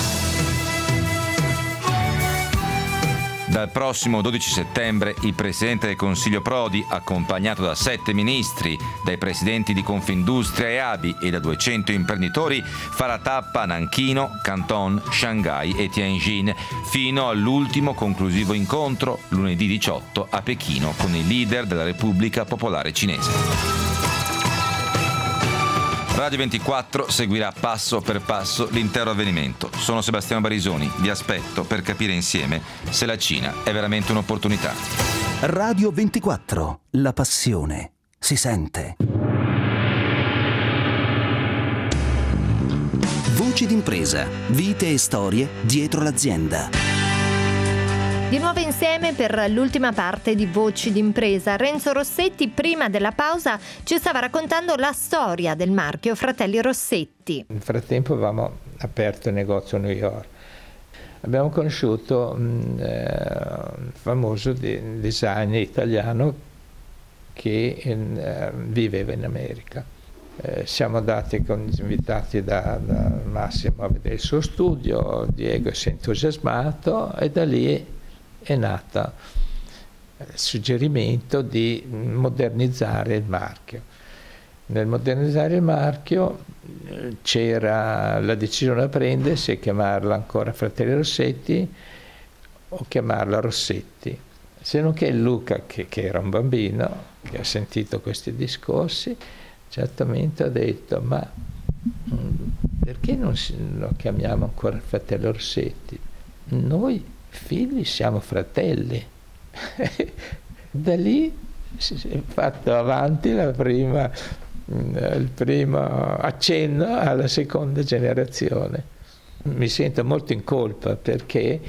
Dal prossimo 12 settembre il Presidente del Consiglio Prodi, accompagnato da 7 ministri, dai presidenti di Confindustria e ABI e da 200 imprenditori, farà tappa a Nanchino, Canton, Shanghai e Tianjin, fino all'ultimo conclusivo incontro, lunedì 18, a Pechino, con i leader della Repubblica Popolare Cinese. Radio 24 seguirà passo per passo l'intero avvenimento. Sono Sebastiano Barisoni, vi aspetto per capire insieme se la Cina è veramente un'opportunità. Radio 24, la passione si sente. Voci d'impresa, vite e storie dietro l'azienda. Di nuovo insieme per l'ultima parte di Voci d'impresa. Renzo Rossetti prima della pausa ci stava raccontando la storia del marchio Fratelli Rossetti. Nel frattempo avevamo aperto il negozio a New York. Abbiamo conosciuto un famoso designer italiano che viveva in America. Siamo andati invitati da Massimo a vedere il suo studio, Diego si è entusiasmato e da lì è nato il suggerimento di modernizzare il marchio. Nel modernizzare il marchio c'era la decisione da prendere se chiamarla ancora Fratelli Rossetti o chiamarla Rossetti. Se non che Luca, che era un bambino, che ha sentito questi discorsi, certamente ha detto: ma perché non lo chiamiamo ancora Fratelli Rossetti? Noi figli siamo fratelli. Da lì si è fatto avanti il primo accenno alla seconda generazione. Mi sento molto in colpa perché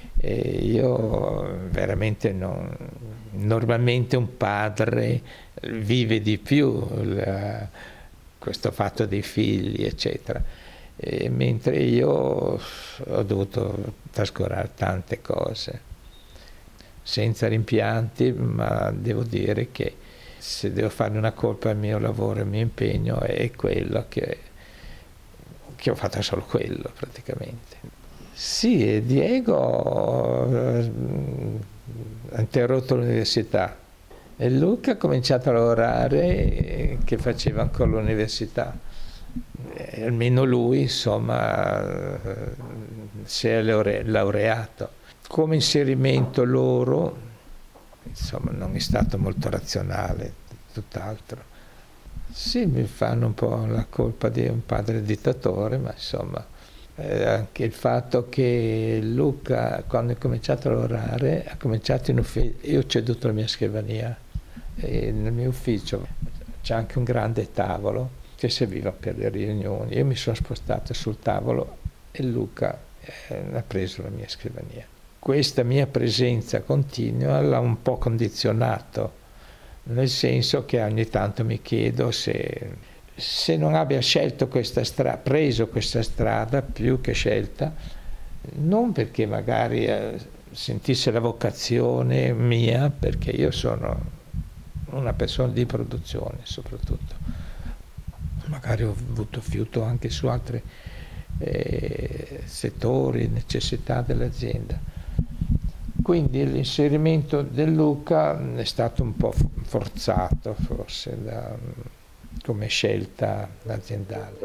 io veramente normalmente un padre vive di più questo fatto dei figli, eccetera. Mentre io ho dovuto trascurare tante cose senza rimpianti, ma devo dire che se devo fare una colpa al mio lavoro, al mio impegno, è quello che ho fatto solo quello praticamente. Sì, Diego ha interrotto l'università e Luca ha cominciato a lavorare che faceva ancora l'università. Almeno lui, insomma, si è laureato. Come inserimento loro, insomma, non è stato molto razionale, tutt'altro. Sì, mi fanno un po' la colpa di un padre dittatore, ma insomma, anche il fatto che Luca, quando è cominciato a lavorare, ha cominciato in ufficio. Io ho ceduto la mia scrivania e nel mio ufficio c'è anche un grande tavolo che serviva per le riunioni. Io mi sono spostato sul tavolo e Luca ha preso la mia scrivania. Questa mia presenza continua l'ha un po' condizionato, nel senso che ogni tanto mi chiedo se non abbia scelto preso questa strada più che scelta, non perché magari sentisse la vocazione mia, perché io sono una persona di produzione soprattutto. Magari ho avuto fiuto anche su altri settori, necessità dell'azienda. Quindi l'inserimento del Luca è stato un po' forzato forse come scelta aziendale.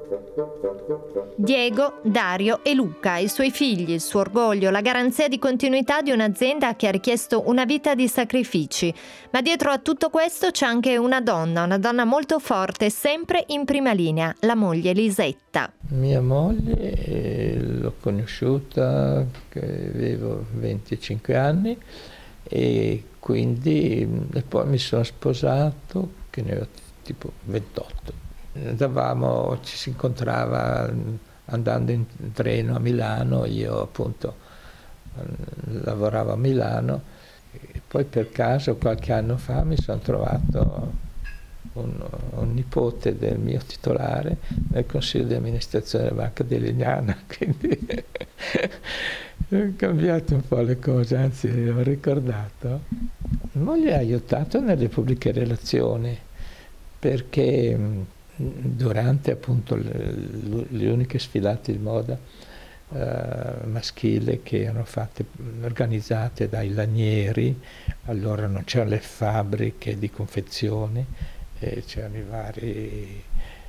Diego, Dario e Luca, i suoi figli, il suo orgoglio, la garanzia di continuità di un'azienda che ha richiesto una vita di sacrifici. Ma dietro a tutto questo c'è anche una donna molto forte, sempre in prima linea, la moglie Lisetta. Mia moglie l'ho conosciuta che avevo 25 anni e quindi e poi mi sono sposato che ne avevo tipo 28. Ci si incontrava andando in treno a Milano, io appunto lavoravo a Milano e poi per caso qualche anno fa mi sono trovato un nipote del mio titolare nel consiglio di amministrazione della Banca di Legnano, quindi ho cambiato un po' le cose, anzi ho ricordato. Moglie ha aiutato nelle pubbliche relazioni perché durante appunto le uniche sfilate di moda maschile che erano organizzate dai lanieri, allora non c'erano le fabbriche di confezione, c'erano i vari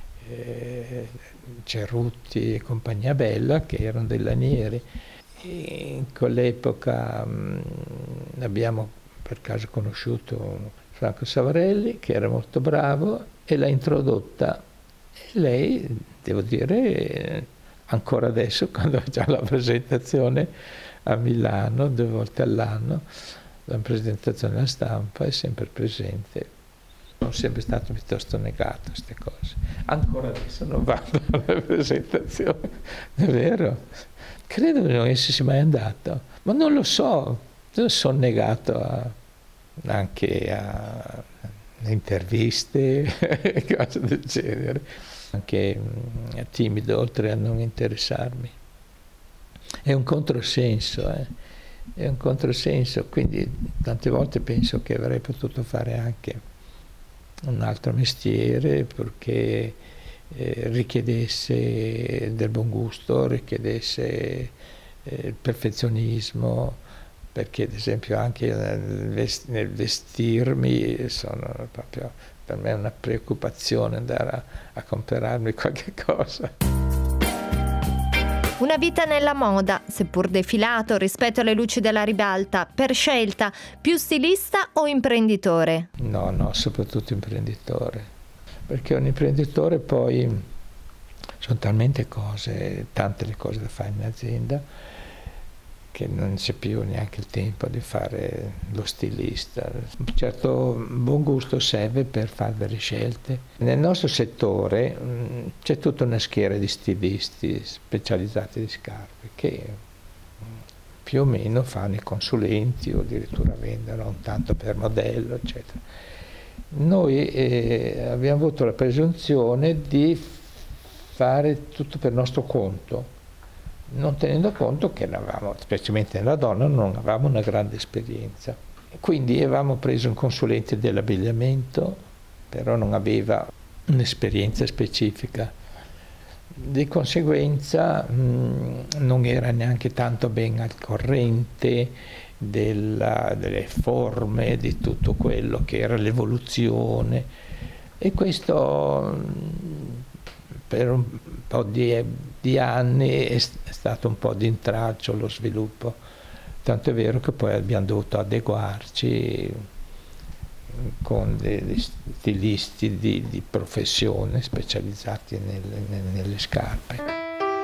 Cerutti e compagnia bella che erano dei lanieri. E in quell'epoca abbiamo per caso conosciuto Franco Savarelli che era molto bravo e l'ha introdotta e lei, devo dire, ancora adesso quando c'è la presentazione a Milano 2 volte all'anno, la presentazione alla stampa è sempre presente. Sono sempre stato piuttosto negato a queste cose. Ancora adesso non vado alle presentazioni, è vero? Credo di non esserci mai andato, ma non lo so, sono negato anche a interviste, cose del genere, anche timido oltre a non interessarmi. È un controsenso, è un controsenso, quindi tante volte penso che avrei potuto fare anche un altro mestiere perché richiedesse del buon gusto, richiedesse il perfezionismo, perché ad esempio anche nel vestirmi sono proprio per me una preoccupazione andare a comprarmi qualche cosa. Una vita nella moda, seppur defilato rispetto alle luci della ribalta, per scelta, più stilista o imprenditore? No, soprattutto imprenditore, perché un imprenditore poi sono talmente tante le cose da fare in azienda, che non c'è più neanche il tempo di fare lo stilista. Un certo buon gusto serve per fare delle scelte. Nel nostro settore c'è tutta una schiera di stilisti specializzati di scarpe che più o meno fanno i consulenti o addirittura vendono un tanto per modello, eccetera. Noi abbiamo avuto la presunzione di fare tutto per nostro conto, non tenendo conto che specialmente nella donna, non avevamo una grande esperienza. Quindi avevamo preso un consulente dell'abbigliamento, però non aveva un'esperienza specifica. Di conseguenza non era neanche tanto ben al corrente delle forme, di tutto quello che era l'evoluzione, e questo per un po' di anni è stato un po' di intralcio lo sviluppo, tanto è vero che poi abbiamo dovuto adeguarci con degli stilisti di professione specializzati nelle scarpe.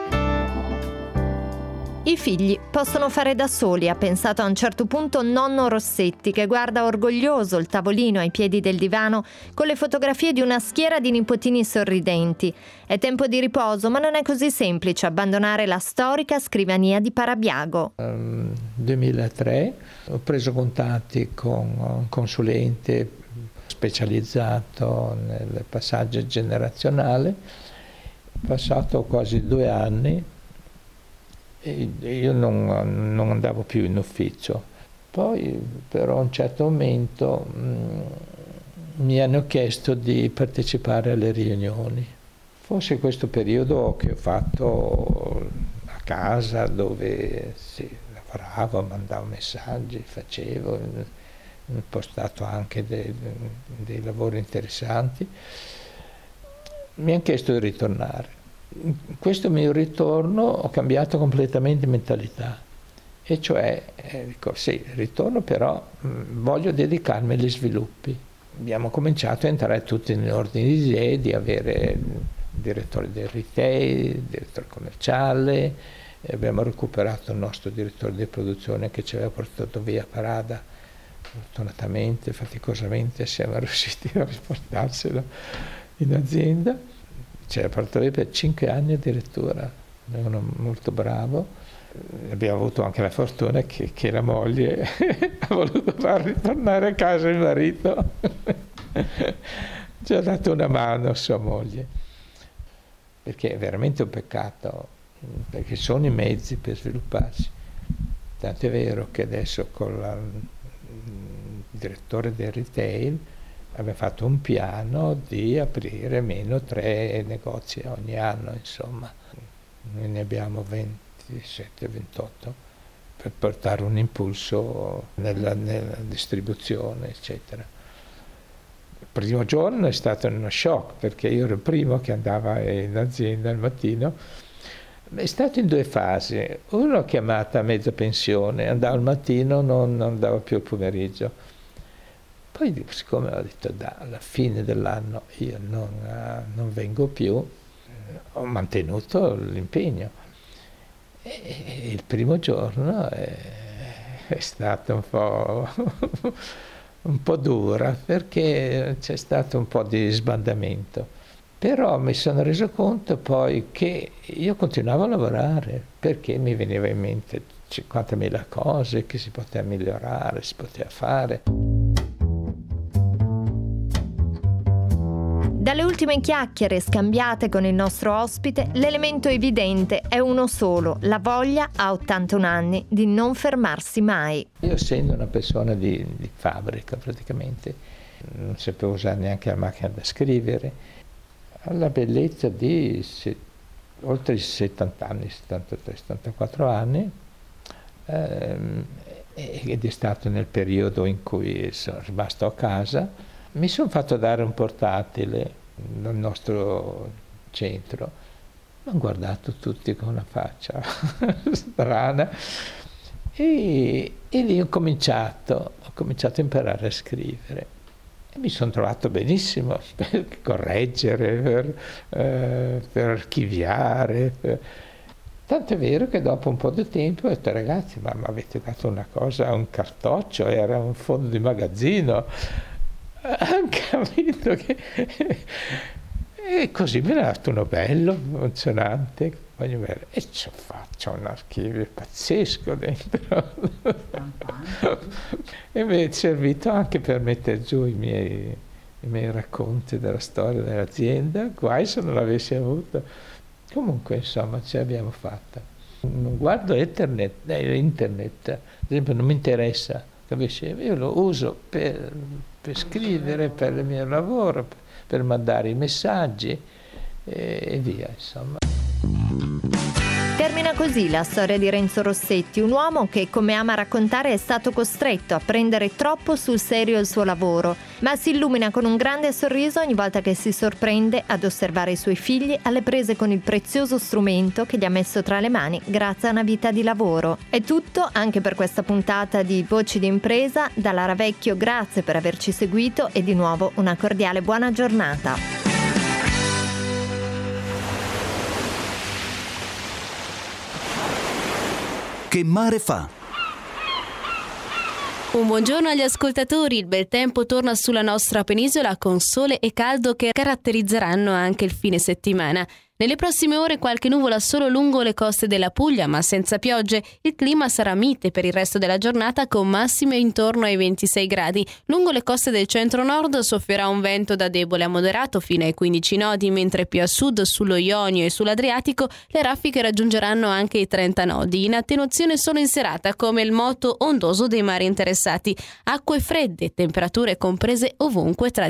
I figli possono fare da soli, ha pensato a un certo punto nonno Rossetti, che guarda orgoglioso il tavolino ai piedi del divano con le fotografie di una schiera di nipotini sorridenti. È tempo di riposo, ma non è così semplice abbandonare la storica scrivania di Parabiago. Nel 2003 ho preso contatti con un consulente specializzato nel passaggio generazionale, passato quasi 2 anni. E io non andavo più in ufficio. Poi però a un certo momento mi hanno chiesto di partecipare alle riunioni. Forse questo periodo che ho fatto a casa, dove lavoravo, mandavo messaggi, facevo, ho postato anche dei lavori interessanti, mi hanno chiesto di ritornare. In questo mio ritorno ho cambiato completamente mentalità, e cioè dico sì, ritorno, però voglio dedicarmi agli sviluppi. Abbiamo cominciato a entrare tutti in ordine di idee, di avere il direttore del retail, il direttore commerciale, abbiamo recuperato il nostro direttore di produzione che ci aveva portato via Parada, fortunatamente, faticosamente siamo riusciti a riportarselo in azienda. Ci ha portato via per 5 anni addirittura, è uno molto bravo. Abbiamo avuto anche la fortuna che la moglie ha voluto far ritornare a casa il marito. Ci ha dato una mano sua moglie, perché è veramente un peccato, perché sono i mezzi per svilupparsi. Tanto è vero che adesso con il direttore del retail abbiamo fatto un piano di aprire almeno 3 negozi ogni anno, insomma. Noi ne abbiamo 27, 28, per portare un impulso nella distribuzione, eccetera. Il primo giorno è stato uno shock, perché io ero il primo che andava in azienda al mattino. È stato in 2 fasi. Uno chiamata a mezza pensione, andavo al mattino, non andavo più al pomeriggio. Poi, siccome ho detto alla fine dell'anno io non vengo più, ho mantenuto l'impegno. E il primo giorno è stato un po' dura, perché c'è stato un po' di sbandamento. Però mi sono reso conto poi che io continuavo a lavorare, perché mi veniva in mente 50.000 cose che si poteva migliorare, si poteva fare. Dalle ultime chiacchiere scambiate con il nostro ospite, l'elemento evidente è uno solo: la voglia, a 81 anni, di non fermarsi mai. Io, essendo una persona di fabbrica praticamente, non sapevo usare neanche la macchina da scrivere, alla bellezza di oltre i 70 anni, 73-74 anni, ed è stato nel periodo in cui sono rimasto a casa, mi sono fatto dare un portatile dal nostro centro. Mi hanno guardato tutti con una faccia strana, e lì ho cominciato a imparare a scrivere. E mi sono trovato benissimo per correggere, per archiviare. Tanto è vero che dopo un po' di tempo ho detto: ragazzi, ma mi avete dato una cosa, un cartoccio, era un fondo di magazzino. Hanno capito che... E così me l'ha dato uno bello, funzionante, e c'ho un archivio pazzesco dentro. E mi è servito anche per mettere giù i miei racconti della storia dell'azienda, guai se non l'avessi avuto. Comunque, insomma, ce l'abbiamo fatta. Non guardo internet, ad esempio non mi interessa, capisci? Io lo uso per scrivere, per il mio lavoro, per mandare i messaggi e via, insomma. così la storia di Renzo Rossetti, un uomo che, come ama raccontare, è stato costretto a prendere troppo sul serio il suo lavoro, ma si illumina con un grande sorriso ogni volta che si sorprende ad osservare i suoi figli alle prese con il prezioso strumento che gli ha messo tra le mani grazie a una vita di lavoro. È tutto anche per questa puntata di Voci d'Impresa. Da Lara Vecchio, grazie per averci seguito e di nuovo una cordiale buona giornata. Che mare fa? Un buongiorno agli ascoltatori, il bel tempo torna sulla nostra penisola con sole e caldo che caratterizzeranno anche il fine settimana. Nelle prossime ore qualche nuvola solo lungo le coste della Puglia, ma senza piogge. Il clima sarà mite per il resto della giornata con massime intorno ai 26 gradi. Lungo le coste del centro-nord soffierà un vento da debole a moderato fino ai 15 nodi, mentre più a sud, sullo Ionio e sull'Adriatico, le raffiche raggiungeranno anche i 30 nodi. In attenuazione solo in serata, come il moto ondoso dei mari interessati. Acque fredde, temperature comprese ovunque tra